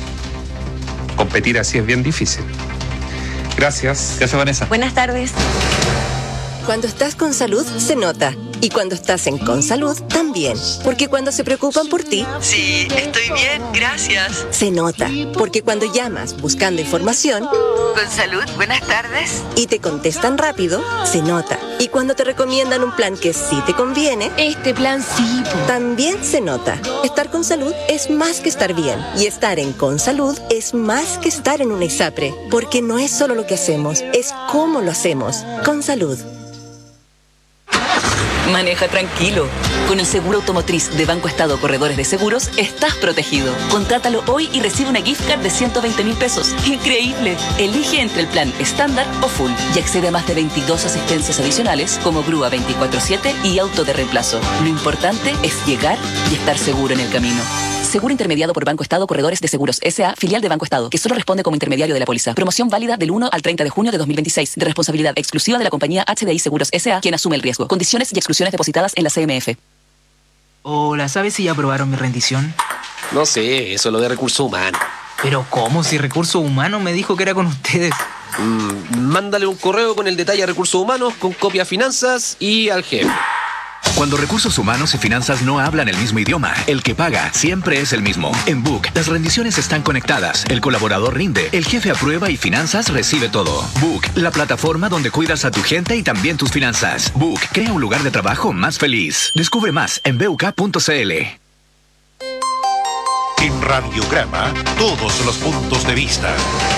Competir así es bien difícil. Gracias. Gracias, Vanessa. Buenas tardes. Cuando estás con salud, se nota. Y cuando estás en Consalud, también. Porque cuando se preocupan por ti... Sí, estoy bien, gracias. Se nota. Porque cuando llamas buscando información... Consalud, buenas tardes. Y te contestan rápido, se nota. Y cuando te recomiendan un plan que sí te conviene... Este plan sí. También se nota. Estar con salud es más que estar bien. Y estar en Consalud es más que estar en una ISAPRE. Porque no es solo lo que hacemos, es cómo lo hacemos. Consalud. Maneja tranquilo. Con el seguro automotriz de Banco Estado Corredores de Seguros, estás protegido. Contrátalo hoy y recibe una gift card de ciento veinte mil pesos. ¡Increíble! Elige entre el plan estándar o full y accede a más de veintidós asistencias adicionales como grúa veinticuatro siete y auto de reemplazo. Lo importante es llegar y estar seguro en el camino. Seguro intermediado por Banco Estado Corredores de Seguros S A, filial de Banco Estado, que solo responde como intermediario de la póliza. Promoción válida del uno al treinta de junio de dos mil veintiséis, de responsabilidad exclusiva de la compañía H D I Seguros S A, quien asume el riesgo. Condiciones y exclusiones depositadas en la C M F. Hola, ¿sabes si ya aprobaron mi rendición? No sé, eso es lo de recursos humanos. ¿Pero cómo? Si Recursos Humanos me dijo que era con ustedes. Mm, mándale un correo con el detalle a Recursos Humanos, con copia a Finanzas y al jefe. Cuando Recursos Humanos y Finanzas no hablan el mismo idioma, el que paga siempre es el mismo. En Book, las rendiciones están conectadas, el colaborador rinde, el jefe aprueba y Finanzas recibe todo. Book, la plataforma donde cuidas a tu gente y también tus finanzas. Book, crea un lugar de trabajo más feliz. Descubre más en b u k punto c l. En Radiograma, todos los puntos de vista.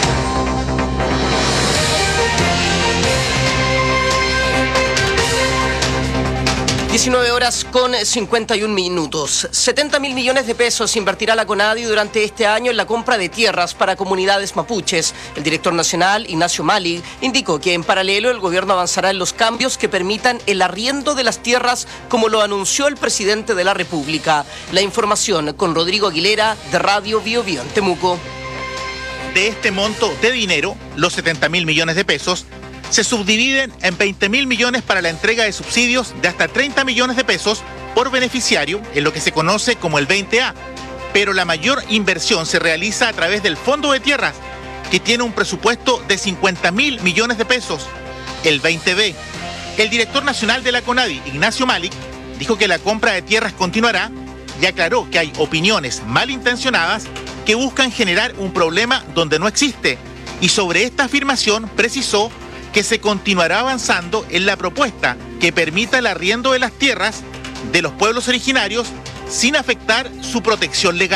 diecinueve horas con cincuenta y un minutos. setenta mil millones de pesos invertirá la CONADI durante este año en la compra de tierras para comunidades mapuches. El director nacional, Ignacio Malig, indicó que en paralelo el gobierno avanzará en los cambios que permitan el arriendo de las tierras, como lo anunció el presidente de la República. La información con Rodrigo Aguilera, de Radio Bio Bio en Temuco. De este monto de dinero, los setenta mil millones de pesos, se subdividen en veinte mil millones para la entrega de subsidios de hasta treinta millones de pesos por beneficiario, en lo que se conoce como el veinte A. Pero la mayor inversión se realiza a través del Fondo de Tierras, que tiene un presupuesto de cincuenta mil millones de pesos, el veinte B. El director nacional de la CONADI, Ignacio Malig, dijo que la compra de tierras continuará y aclaró que hay opiniones malintencionadas que buscan generar un problema donde no existe. Y sobre esta afirmación precisó que se continuará avanzando en la propuesta que permita el arriendo de las tierras de los pueblos originarios sin afectar su protección legal.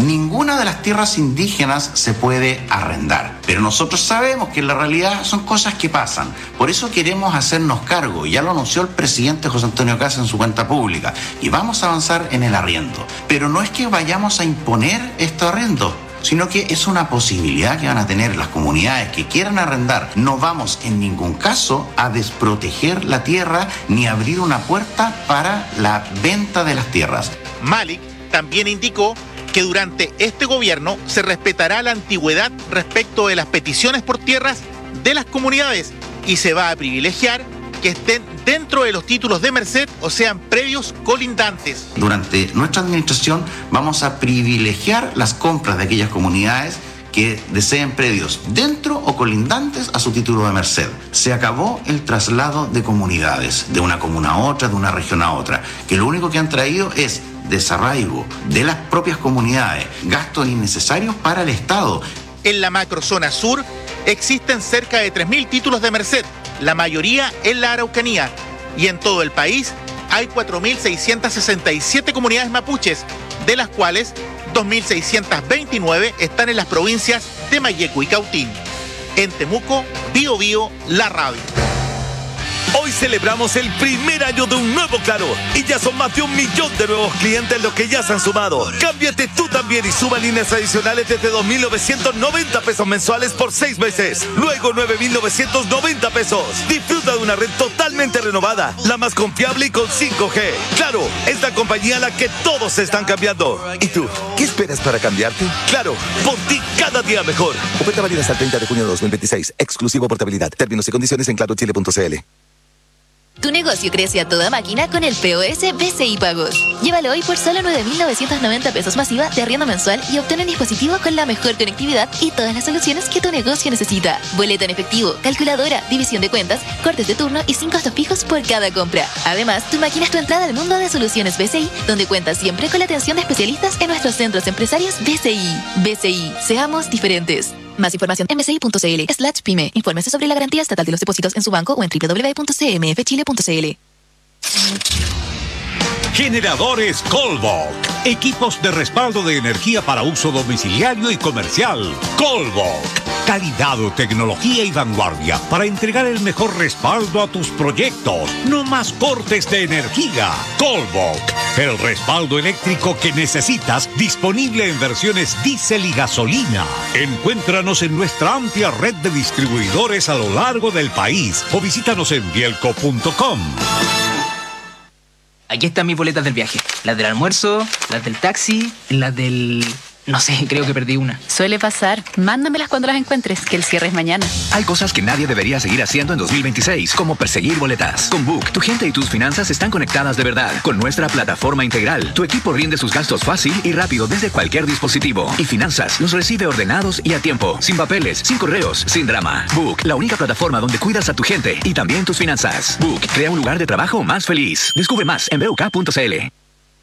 ninguna de las tierras indígenas se puede arrendar. Pero nosotros sabemos que en la realidad son cosas que pasan. Por eso queremos hacernos cargo, y ya lo anunció el presidente José Antonio Kast en su cuenta pública, y vamos a avanzar en el arriendo. Pero no es que vayamos a imponer este arriendo, sino que es una posibilidad que van a tener las comunidades que quieran arrendar. No vamos en ningún caso a desproteger la tierra ni abrir una puerta para la venta de las tierras. Malik también indicó que durante este gobierno se respetará la antigüedad respecto de las peticiones por tierras de las comunidades y se va a privilegiar que estén dentro de los títulos de merced o sean predios colindantes. Durante nuestra administración vamos a privilegiar las compras de aquellas comunidades que deseen predios dentro o colindantes a su título de merced. Se acabó el traslado de comunidades, de una comuna a otra, de una región a otra, que lo único que han traído es desarraigo de las propias comunidades, gastos innecesarios para el Estado. En la macrozona sur existen cerca de tres mil títulos de merced, la mayoría en la Araucanía, y en todo el país hay cuatro mil seiscientas sesenta y siete comunidades mapuches, de las cuales dos mil seiscientas veintinueve están en las provincias de Mayeco y Cautín. En Temuco, Bío Bío, la radio. Hoy celebramos el primer año de un nuevo Claro y ya son más de un millón de nuevos clientes los que ya se han sumado. Cámbiate tú también y suma líneas adicionales desde dos mil novecientos noventa pesos mensuales por seis meses. Luego nueve mil novecientos noventa pesos. Disfruta de una red totalmente renovada, la más confiable y con cinco G. Claro, es la compañía a la que todos se están cambiando. ¿Y tú? ¿Qué esperas para cambiarte? Claro, por ti cada día mejor. Oferta válida hasta el treinta de junio de dos mil veintiséis. Exclusivo portabilidad. Términos y condiciones en claro chile punto c l. Tu negocio crece a toda máquina con el P O S B C I Pagos. Llévalo hoy por solo nueve mil novecientos noventa pesos masiva de arriendo mensual y obtén un dispositivo con la mejor conectividad y todas las soluciones que tu negocio necesita. Boleta en efectivo, calculadora, división de cuentas, cortes de turno y sin costos fijos por cada compra. Además, tu máquina es tu entrada al mundo de soluciones B C I, donde cuentas siempre con la atención de especialistas en nuestros centros empresarios B C I. B C I, seamos diferentes. Más información en bci.cl slash pyme. Infórmese sobre la garantía estatal de los depósitos en su banco o en doble u doble u doble u punto c m f chile punto c l. Generadores Colvoc. Equipos de respaldo de energía para uso domiciliario y comercial. Colvoc. Calidad, tecnología y vanguardia para entregar el mejor respaldo a tus proyectos. No más cortes de energía. Colvoc. El respaldo eléctrico que necesitas, disponible en versiones diésel y gasolina. Encuéntranos en nuestra amplia red de distribuidores a lo largo del país o visítanos en bielco punto com. Aquí están mis boletas del viaje. Las del almuerzo, las del taxi, las del... No sé, creo que perdí una. Suele pasar. Mándamelas cuando las encuentres, que el cierre es mañana. Hay cosas que nadie debería seguir haciendo en dos mil veintiséis, como perseguir boletas. Con Book, tu gente y tus finanzas están conectadas de verdad. Con nuestra plataforma integral, tu equipo rinde sus gastos fácil y rápido desde cualquier dispositivo. Y Finanzas los recibe ordenados y a tiempo, sin papeles, sin correos, sin drama. Book, la única plataforma donde cuidas a tu gente y también tus finanzas. Book, crea un lugar de trabajo más feliz. Descubre más en b u k punto c l.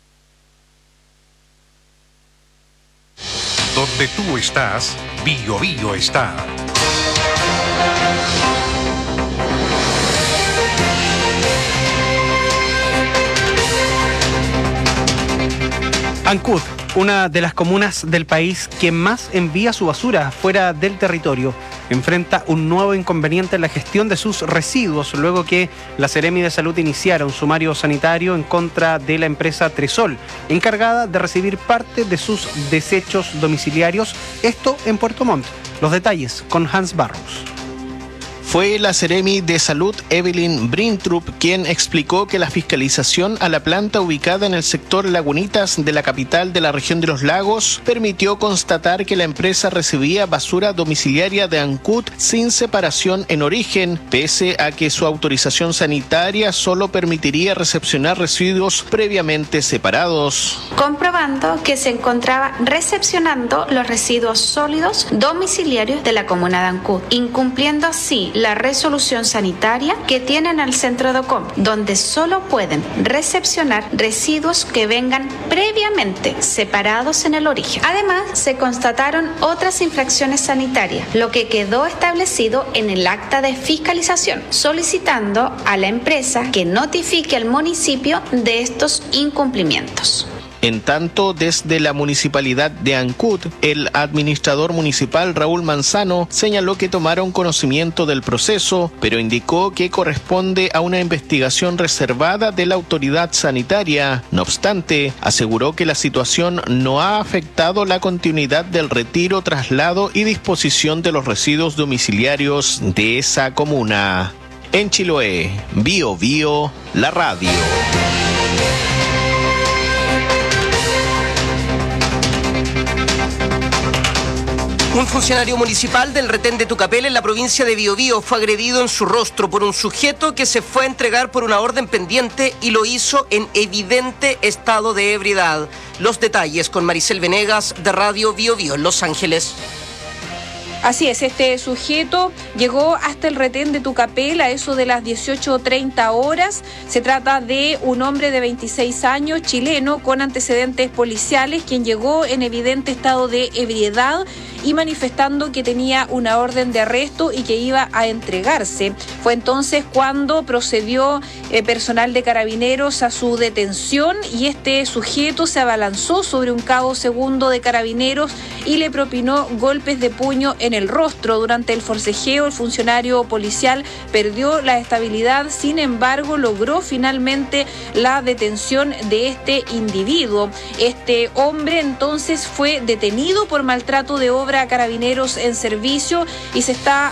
Donde tú estás, Bío Bío está. Ancud, una de las comunas del país que más envía su basura fuera del territorio, enfrenta un nuevo inconveniente en la gestión de sus residuos luego que la Seremi de Salud iniciara un sumario sanitario en contra de la empresa Tresol, encargada de recibir parte de sus desechos domiciliarios, esto en Puerto Montt. Los detalles con Hans Barros. Fue la Seremi de Salud Evelyn Brintrup quien explicó que la fiscalización a la planta ubicada en el sector Lagunitas de la capital de la región de los lagos permitió constatar que la empresa recibía basura domiciliaria de Ancud sin separación en origen, pese a que su autorización sanitaria solo permitiría recepcionar residuos previamente separados. Comprobando que se encontraba recepcionando los residuos sólidos domiciliarios de la comuna de Ancud, incumpliendo así la resolución sanitaria que tienen al centro de Ocom, donde solo pueden recepcionar residuos que vengan previamente separados en el origen. Además, se constataron otras infracciones sanitarias, lo que quedó establecido en el acta de fiscalización, solicitando a la empresa que notifique al municipio de estos incumplimientos. En tanto, desde la municipalidad de Ancud, el administrador municipal Raúl Manzano señaló que tomaron conocimiento del proceso, pero indicó que corresponde a una investigación reservada de la autoridad sanitaria. No obstante, aseguró que la situación no ha afectado la continuidad del retiro, traslado y disposición de los residuos domiciliarios de esa comuna. En Chiloé, Bio Bio, la radio. Un funcionario municipal del retén de Tucapel en la provincia de Biobío fue agredido en su rostro por un sujeto que se fue a entregar por una orden pendiente y lo hizo en evidente estado de ebriedad. Los detalles con Maricel Venegas de Radio Biobío en Los Ángeles. Así es, este sujeto llegó hasta el retén de Tucapel a eso de las dieciocho treinta horas. Se trata de un hombre de veintiséis años, chileno, con antecedentes policiales, quien llegó en evidente estado de ebriedad y manifestando que tenía una orden de arresto y que iba a entregarse. Fue entonces cuando procedió eh, personal de Carabineros a su detención y este sujeto se abalanzó sobre un cabo segundo de Carabineros y le propinó golpes de puño en el rostro. Durante el forcejeo, el funcionario policial perdió la estabilidad, sin embargo, logró finalmente la detención de este individuo. Este hombre entonces fue detenido por maltrato de obra a Carabineros en servicio y se está